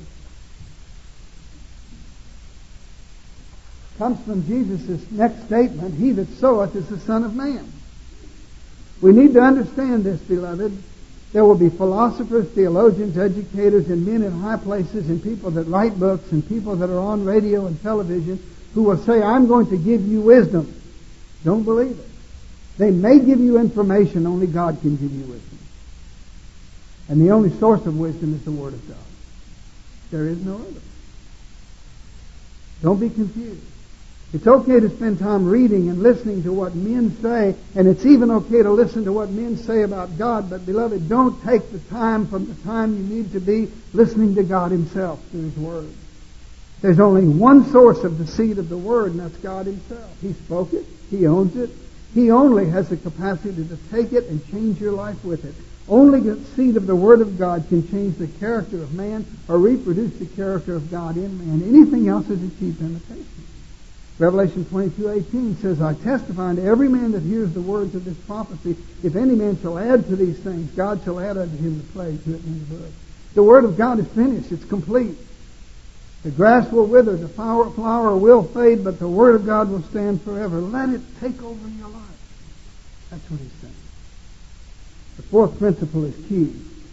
comes from Jesus' next statement, "He that soweth is the Son of Man." We need to understand this, beloved. There will be philosophers, theologians, educators, and men in high places, and people that write books, and people that are on radio and television who will say, "I'm going to give you wisdom." Don't believe it. They may give you information. Only God can give you wisdom. And the only source of wisdom is the Word of God. There is no other. Don't be confused. It's okay to spend time reading and listening to what men say, and it's even okay to listen to what men say about God, but beloved, don't take the time from the time you need to be listening to God Himself through His Word. There's only one source of the seed of the Word, and that's God Himself. He spoke it. He owns it. He only has the capacity to take it and change your life with it. Only the seed of the Word of God can change the character of man or reproduce the character of God in man. Anything else is a cheap imitation. Revelation 22:18 says, "I testify unto every man that hears the words of this prophecy, if any man shall add to these things, God shall add unto him the plagues written in the book." The Word of God is finished. It's complete. The grass will wither, the flower will fade, but the Word of God will stand forever. Let it take over your life. That's what He's saying. The fourth principle is key.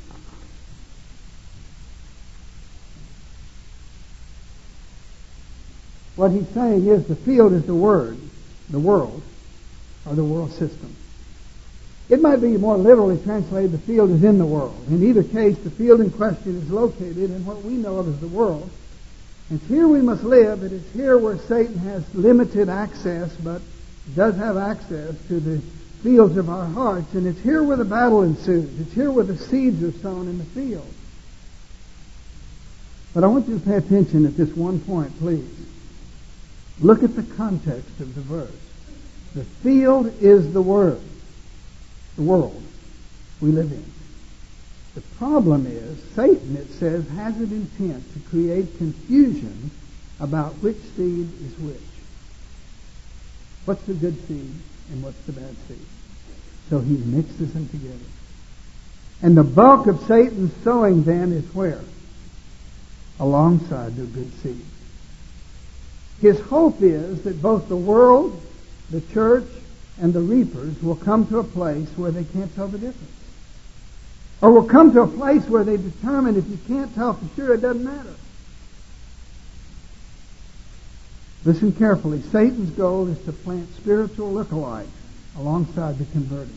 What He's saying is the field is the Word, the world, or the world system. It might be more literally translated, the field is in the world. In either case, the field in question is located in what we know of as the world. It's here we must live. It is here where Satan has limited access, but does have access to the fields of our hearts. And it's here where the battle ensues. It's here where the seeds are sown in the field. But I want you to pay attention at this one point, please. Look at the context of the verse. The field is the world we live in. The problem is, Satan, it says, has an intent to create confusion about which seed is which. What's the good seed and what's the bad seed? So he mixes them together. And the bulk of Satan's sowing then is where? Alongside the good seed. His hope is that both the world, the church, and the reapers will come to a place where they can't tell the difference. Or will come to a place where they determine if you can't tell for sure, it doesn't matter. Listen carefully. Satan's goal is to plant spiritual lookalikes alongside the converted,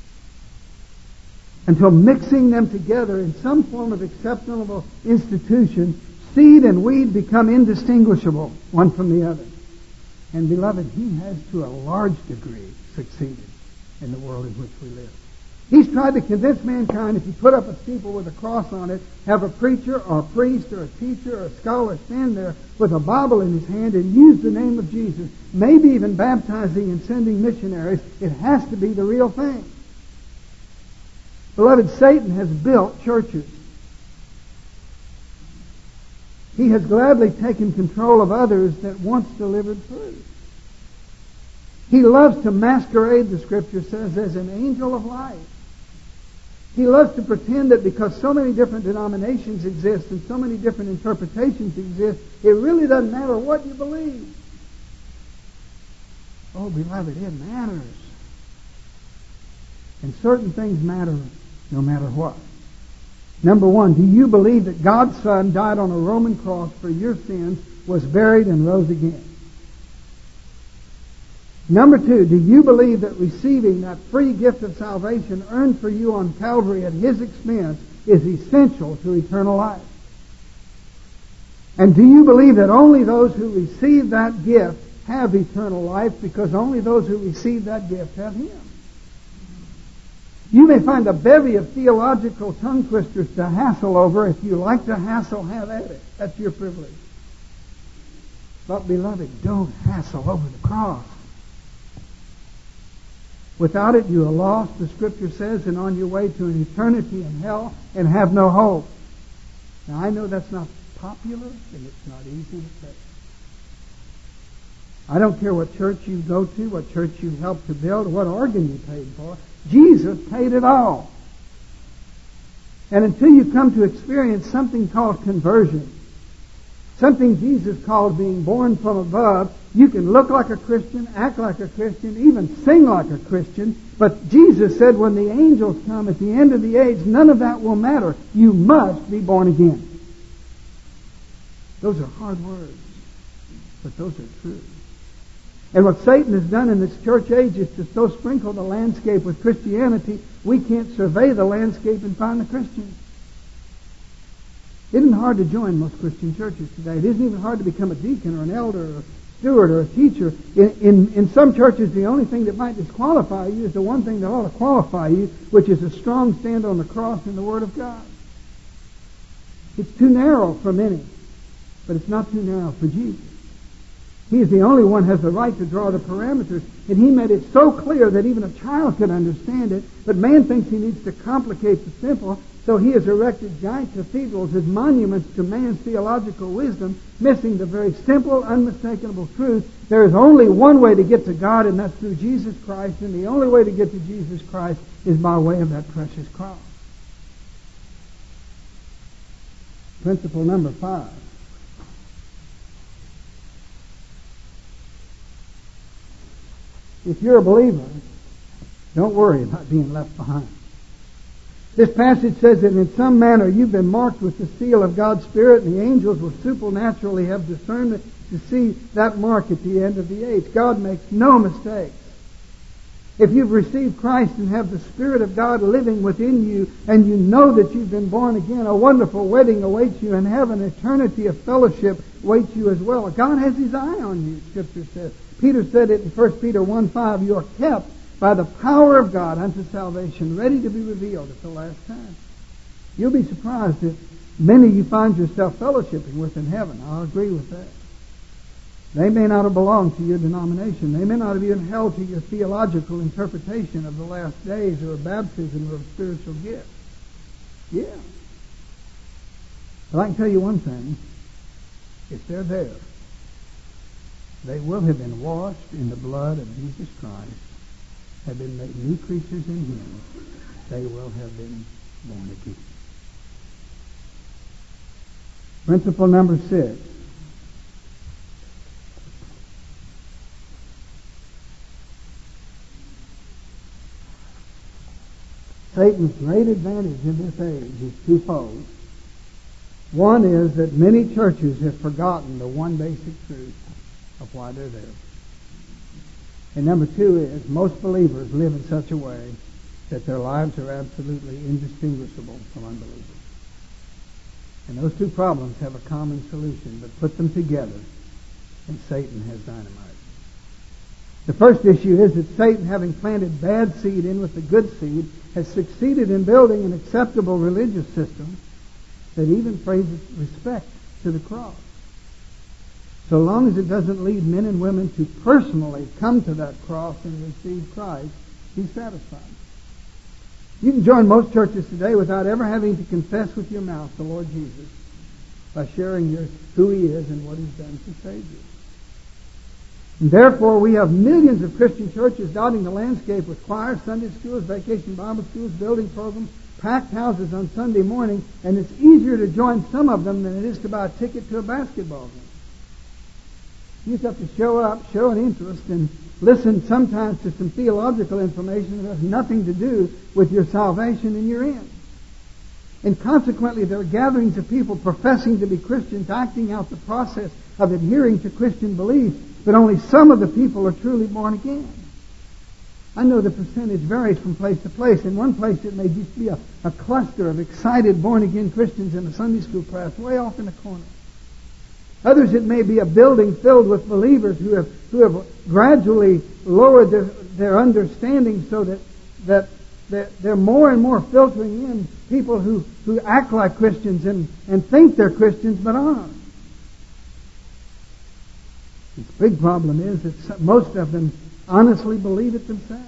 until mixing them together in some form of acceptable institution, seed and weed become indistinguishable one from the other. And beloved, he has to a large degree succeeded in the world in which we live. He's tried to convince mankind if you put up a steeple with a cross on it, have a preacher or a priest or a teacher or a scholar stand there with a Bible in his hand and use the name of Jesus, maybe even baptizing and sending missionaries, it has to be the real thing. Beloved, Satan has built churches. He has gladly taken control of others that once delivered fruit. He loves to masquerade, the Scripture says, as an angel of light. He loves to pretend that because so many different denominations exist and so many different interpretations exist, it really doesn't matter what you believe. Oh, beloved, it matters. And certain things matter no matter what. Number one, do you believe that God's Son died on a Roman cross for your sins, was buried, and rose again? Number two, do you believe that receiving that free gift of salvation earned for you on Calvary at His expense is essential to eternal life? And do you believe that only those who receive that gift have eternal life, because only those who receive that gift have Him? You may find a bevy of theological tongue twisters to hassle over. If you like to hassle, have at it. That's your privilege. But beloved, don't hassle over the cross. Without it, you are lost, the Scripture says, and on your way to an eternity in hell and have no hope. Now, I know that's not popular, and it's not easy to say. I don't care what church you go to, what church you helped to build, or what organ you paid for. Jesus paid it all. And until you come to experience something called conversion, something Jesus called being born from above, you can look like a Christian, act like a Christian, even sing like a Christian, but Jesus said when the angels come at the end of the age, none of that will matter. You must be born again. Those are hard words, but those are true. And what Satan has done in this church age is to so sprinkle the landscape with Christianity, we can't survey the landscape and find the Christians. It isn't hard to join most Christian churches today. It isn't even hard to become a deacon or an elder or a steward or a teacher. In some churches, the only thing that might disqualify you is the one thing that ought to qualify you, which is a strong stand on the cross and the Word of God. It's too narrow for many, but it's not too narrow for Jesus. He is the only one who has the right to draw the parameters, and He made it so clear that even a child could understand it, but man thinks he needs to complicate the simple, so he has erected giant cathedrals as monuments to man's theological wisdom, missing the very simple, unmistakable truth. There is only one way to get to God, and that's through Jesus Christ, and the only way to get to Jesus Christ is by way of that precious cross. Principle number 5. If you're a believer, don't worry about being left behind. This passage says that in some manner you've been marked with the seal of God's Spirit, and the angels will supernaturally have discernment to see that mark at the end of the age. God makes no mistakes. If you've received Christ and have the Spirit of God living within you, and you know that you've been born again, a wonderful wedding awaits you in heaven. Eternity of fellowship awaits you as well. God has His eye on you, Scripture says. Peter said it in 1 Peter 1:5, you are kept by the power of God unto salvation, ready to be revealed at the last time. You'll be surprised if many you find yourself fellowshipping with in heaven. I'll agree with that. They may not have belonged to your denomination. They may not have even held to your theological interpretation of the last days or baptism or spiritual gifts. Yeah. But I can tell you one thing. If they're there, they will have been washed in the blood of Jesus Christ, have been made new creatures in Him. They will have been born again. Principle number 6. Satan's great advantage in this age is twofold. One is that many churches have forgotten the one basic truth of why they're there. And number 2 is most believers live in such a way that their lives are absolutely indistinguishable from unbelievers. And those two problems have a common solution, but put them together and Satan has dynamite. The first issue is that Satan, having planted bad seed in with the good seed, has succeeded in building an acceptable religious system that even praises respect to the cross. So long as it doesn't lead men and women to personally come to that cross and receive Christ, he's satisfied. You can join most churches today without ever having to confess with your mouth the Lord Jesus by sharing who He is and what He's done to save you. And therefore, we have millions of Christian churches dotting the landscape with choirs, Sunday schools, vacation Bible schools, building programs, packed houses on Sunday morning, and it's easier to join some of them than it is to buy a ticket to a basketball game. You just have to show up, show an interest, and listen sometimes to some theological information that has nothing to do with your salvation and your end. And consequently, there are gatherings of people professing to be Christians, acting out the process of adhering to Christian beliefs, but only some of the people are truly born again. I know the percentage varies from place to place. In one place it may just be a cluster of excited born-again Christians in a Sunday school class way off in the corner. Others it may be a building filled with believers who have gradually lowered their understanding so that they're more and more filtering in people who act like Christians and think they're Christians but aren't. The big problem is that most of them honestly believe it themselves.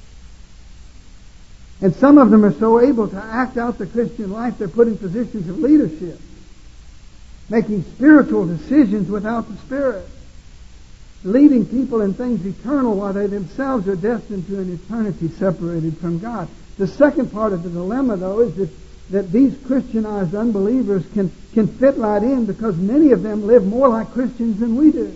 And some of them are so able to act out the Christian life, they're put in positions of leadership, making spiritual decisions without the Spirit, leading people in things eternal while they themselves are destined to an eternity separated from God. The second part of the dilemma, though, is that these Christianized unbelievers can fit right in because many of them live more like Christians than we do.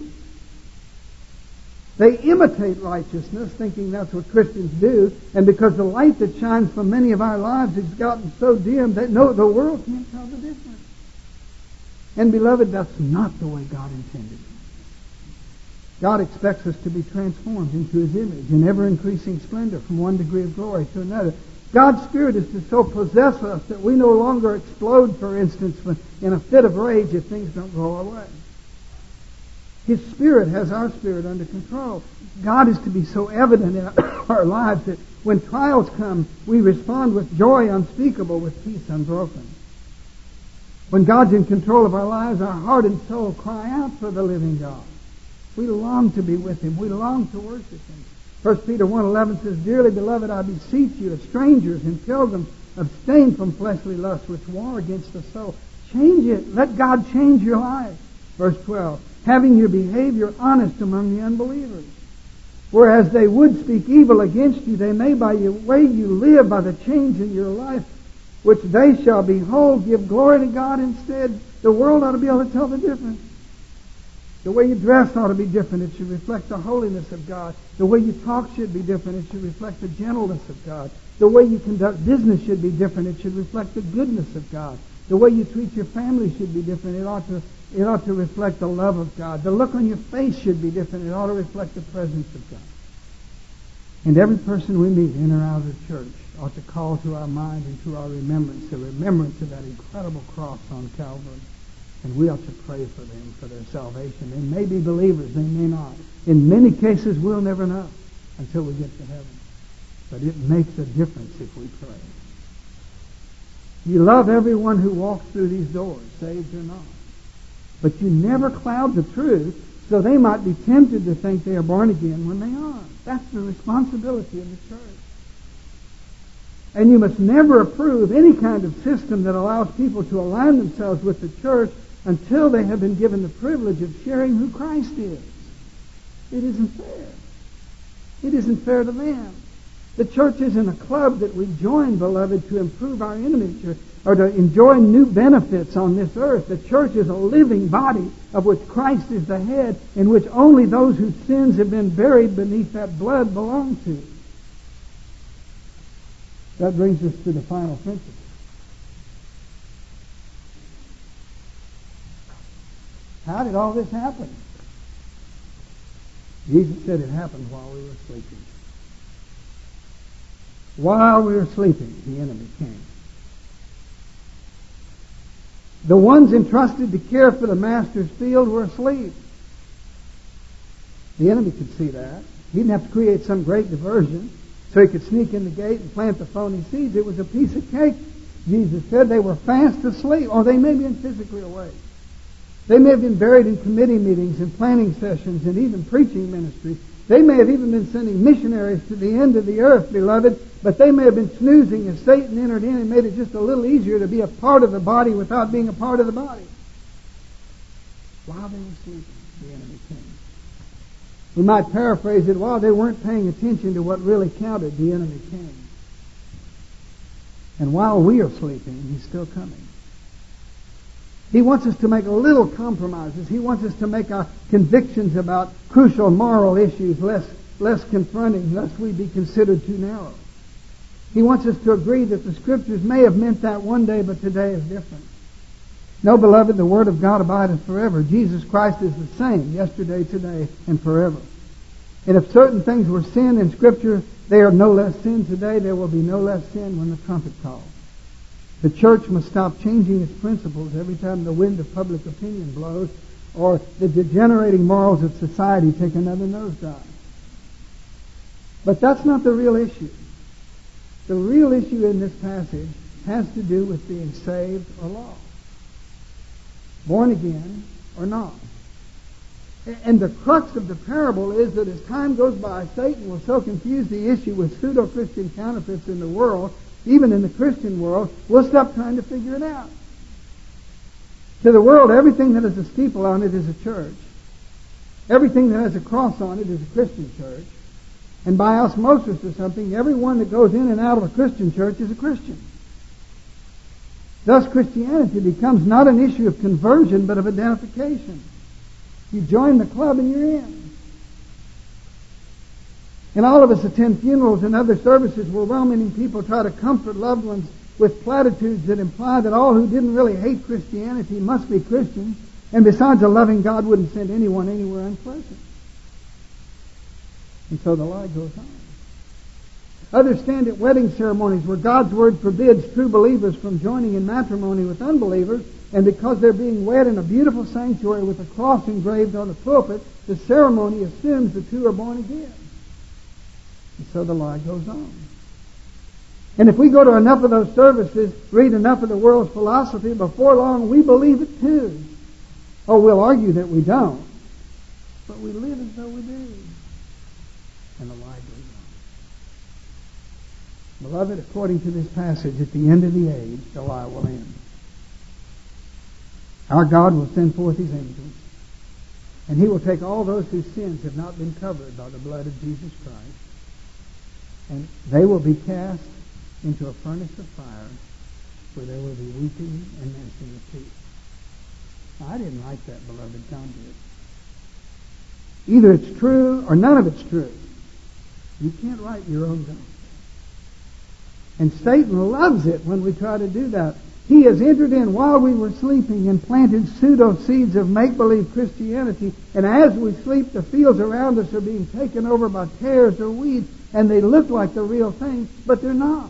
They imitate righteousness, thinking that's what Christians do, and because the light that shines from many of our lives has gotten so dim that the world can't tell the difference. And beloved, that's not the way God intended it. God expects us to be transformed into His image in ever-increasing splendor from one degree of glory to another. God's Spirit is to so possess us that we no longer explode, for instance, in a fit of rage if things don't go our way. His Spirit has our spirit under control. God is to be so evident in our lives that when trials come, we respond with joy unspeakable, with peace unbroken. When God's in control of our lives, our heart and soul cry out for the living God. We long to be with Him. We long to worship Him. 1 Peter 1:11 says, Dearly beloved, I beseech you, as strangers and pilgrims, abstain from fleshly lusts which war against the soul. Change it. Let God change your life. Verse 12, having your behavior honest among the unbelievers. Whereas they would speak evil against you, they may by the way you live, by the change in your life, which they shall behold, give glory to God instead. The world ought to be able to tell the difference. The way you dress ought to be different. It should reflect the holiness of God. The way you talk should be different. It should reflect the gentleness of God. The way you conduct business should be different. It should reflect the goodness of God. The way you treat your family should be different. It ought to reflect the love of God. The look on your face should be different. It ought to reflect the presence of God. And every person we meet in or out of the church ought to call to our mind and to our remembrance the remembrance of that incredible cross on Calvary. And we ought to pray for them, for their salvation. They may be believers, they may not. In many cases, we'll never know until we get to heaven. But it makes a difference if we pray. You love everyone who walks through these doors, saved or not. But you never cloud the truth, so they might be tempted to think they are born again when they aren't. That's the responsibility of the church. And you must never approve any kind of system that allows people to align themselves with the church until they have been given the privilege of sharing who Christ is. It isn't fair. It isn't fair to them. The church isn't a club that we join, beloved, to improve our image or to enjoy new benefits on this earth. The church is a living body of which Christ is the head, in which only those whose sins have been buried beneath that blood belong to. That brings us to the final principle. How did all this happen? Jesus said it happened while we were sleeping. While we were sleeping, the enemy came. The ones entrusted to care for the master's field were asleep. The enemy could see that. He didn't have to create some great diversion so he could sneak in the gate and plant the phony seeds. It was a piece of cake. Jesus said they were fast asleep, or they may have been physically awake. They may have been buried in committee meetings and planning sessions and even preaching ministry. They may have even been sending missionaries to the end of the earth, beloved, but they may have been snoozing as Satan entered in and made it just a little easier to be a part of the body without being a part of the body. While they were sleeping, the enemy came. We might paraphrase it, while they weren't paying attention to what really counted, the enemy came. And while we are sleeping, he's still coming. He wants us to make little compromises. He wants us to make our convictions about crucial moral issues less confronting, lest we be considered too narrow. He wants us to agree that the Scriptures may have meant that one day, but today is different. No, beloved, the Word of God abideth forever. Jesus Christ is the same yesterday, today, and forever. And if certain things were sin in Scripture, they are no less sin today. There will be no less sin when the trumpet calls. The church must stop changing its principles every time the wind of public opinion blows, or the degenerating morals of society take another nosedive. But that's not the real issue. The real issue in this passage has to do with being saved or lost, born again or not. And the crux of the parable is that as time goes by, Satan will so confuse the issue with pseudo-Christian counterfeits in the world, even in the Christian world, we'll stop trying to figure it out. To the world, everything that has a steeple on it is a church. Everything that has a cross on it is a Christian church. And by osmosis or something, everyone that goes in and out of a Christian church is a Christian. Thus, Christianity becomes not an issue of conversion, but of identification. You join the club and you're in. And all of us attend funerals and other services where well-meaning people try to comfort loved ones with platitudes that imply that all who didn't really hate Christianity must be Christians, and besides, a loving God wouldn't send anyone anywhere unpleasant. And so the lie goes on. Others stand at wedding ceremonies where God's Word forbids true believers from joining in matrimony with unbelievers, and because they're being wed in a beautiful sanctuary with a cross engraved on the pulpit, the ceremony assumes the two are born again. And so the lie goes on. And if we go to enough of those services, read enough of the world's philosophy, before long we believe it too. Oh, we'll argue that we don't, but we live as though we do. And the lie goes on. Beloved, according to this passage, at the end of the age, the lie will end. Our God will send forth His angels, and He will take all those whose sins have not been covered by the blood of Jesus Christ, and they will be cast into a furnace of fire where there will be weeping and gnashing of teeth. Now, I didn't like that, beloved conduit. Either it's true or none of it's true. You can't write your own gospel. And Satan loves it when we try to do that. He has entered in while we were sleeping and planted pseudo-seeds of make-believe Christianity. And as we sleep, the fields around us are being taken over by tares or weeds. and they look like the real thing, but they're not.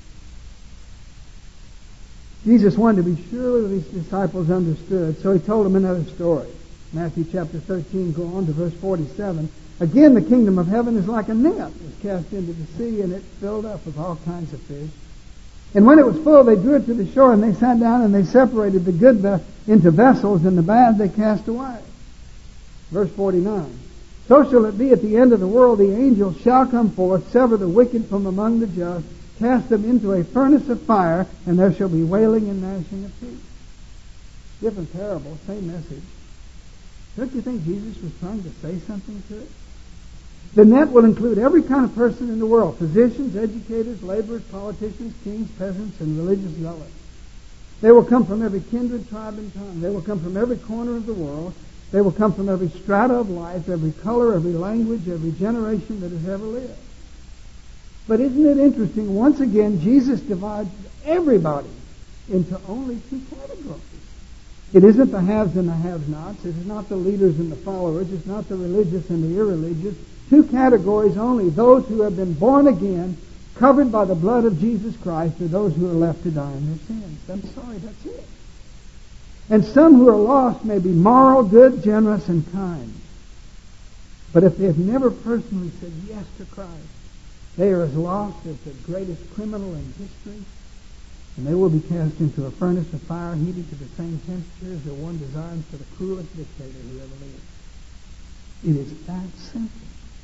Jesus wanted to be sure that his disciples understood, so he told them another story. Matthew chapter 13, go on to verse 47. Again, the kingdom of heaven is like a net that was cast into the sea, and it filled up with all kinds of fish. And when it was full, they drew it to the shore, and they sat down, and they separated the good into vessels, and the bad they cast away. Verse 49. So shall it be at the end of the world, the angels shall come forth, sever the wicked from among the just, cast them into a furnace of fire, and there shall be wailing and gnashing of teeth. Different parable, same message. Don't you think Jesus was trying to say something to it? The net will include every kind of person in the world: physicians, educators, laborers, politicians, kings, peasants, and religious zealots. They will come from every kindred, tribe, and tongue. They will come from every corner of the world. They will come from every strata of life, every color, every language, every generation that has ever lived. But isn't it interesting? Once again, Jesus divides everybody into only two categories. It isn't the haves and the have-nots. It is not the leaders and the followers. It's not the religious and the irreligious. Two categories only: those who have been born again, covered by the blood of Jesus Christ, or those who are left to die in their sins. I'm sorry, that's it. And some who are lost may be moral, good, generous, and kind. But if they have never personally said yes to Christ, they are as lost as the greatest criminal in history, and they will be cast into a furnace of fire heated to the same temperature as the one designed for the cruelest dictator who ever lived. It is that simple.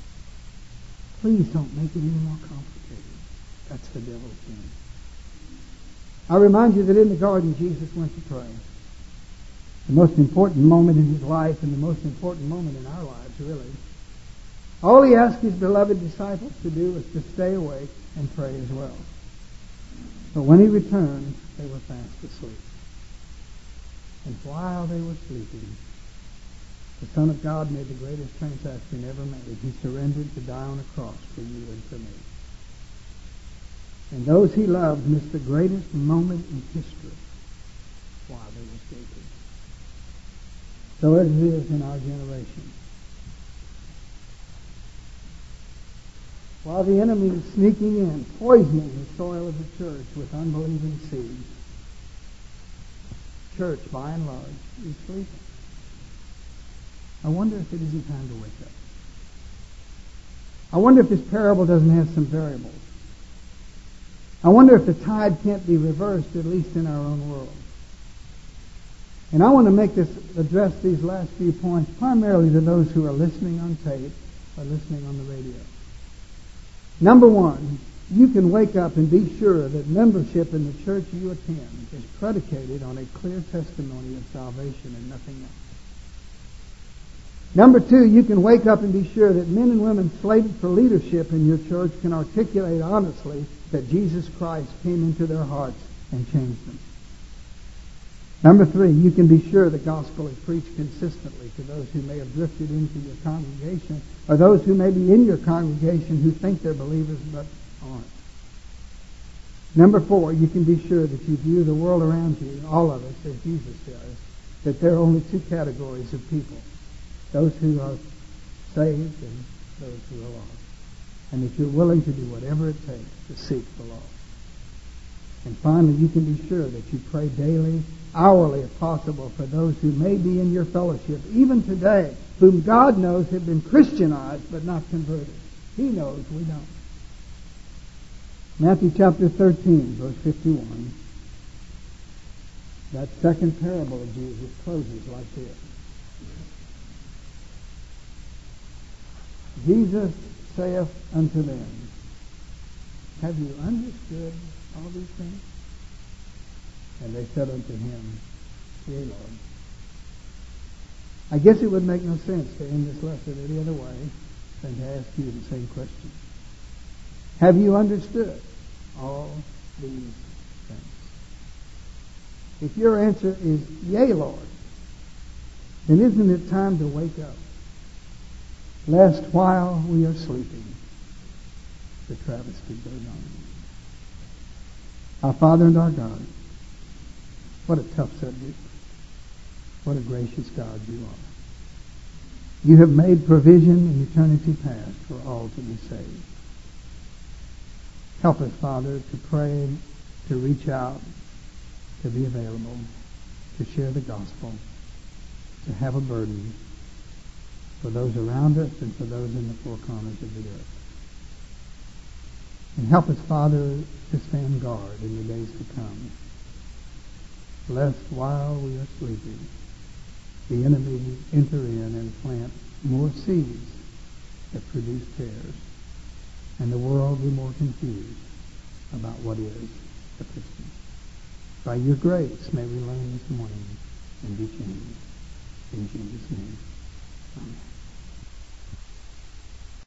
Please don't make it any more complicated. That's the devil's game. I remind you that in the garden Jesus went to pray. The most important moment in his life, and the most important moment in our lives, really. All he asked his beloved disciples to do was to stay awake and pray as well. But when he returned, they were fast asleep. And while they were sleeping, the Son of God made the greatest transaction ever made. He surrendered to die on a cross for you and for me. And those he loved missed the greatest moment in history while they were sleeping. So it is in our generation. While the enemy is sneaking in, poisoning the soil of the church with unbelieving seeds, church, by and large, is sleeping. I wonder if it isn't time to wake up. I wonder if this parable doesn't have some variables. I wonder if the tide can't be reversed, at least in our own world. And I want to address these last few points primarily to those who are listening on tape or listening on the radio. Number one, you can wake up and be sure that membership in the church you attend is predicated on a clear testimony of salvation and nothing else. Number two, you can wake up and be sure that men and women slated for leadership in your church can articulate honestly that Jesus Christ came into their hearts and changed them. Number three, you can be sure the gospel is preached consistently to those who may have drifted into your congregation, or those who may be in your congregation who think they're believers but aren't. Number four, you can be sure that you view the world around you, all of us, as Jesus does, that there are only two categories of people: those who are saved and those who are lost. And that you're willing to do whatever it takes to seek the lost. And finally, you can be sure that you pray daily, hourly if possible, for those who may be in your fellowship, even today, whom God knows have been Christianized but not converted. He knows, we don't. Matthew chapter 13, verse 51. That second parable of Jesus closes like this. Jesus saith unto them, have you understood all these things? And they said unto him, yea, Lord. I guess it would make no sense to end this lesson any other way than to ask you the same question. Have you understood all these things? If your answer is, yea, Lord, then isn't it time to wake up? Lest while we are sleeping, the travesty goes on. Our Father and our God, what a tough subject. What a gracious God you are. You have made provision in eternity past for all to be saved. Help us, Father, to pray, to reach out, to be available, to share the gospel, to have a burden for those around us and for those in the four corners of the earth. And help us, Father, to stand guard in the days to come, lest while we are sleeping, the enemy enter in and plant more seeds that produce tares, and the world be more confused about what is a Christian. By your grace, may we learn this morning and be changed. In Jesus' name, amen.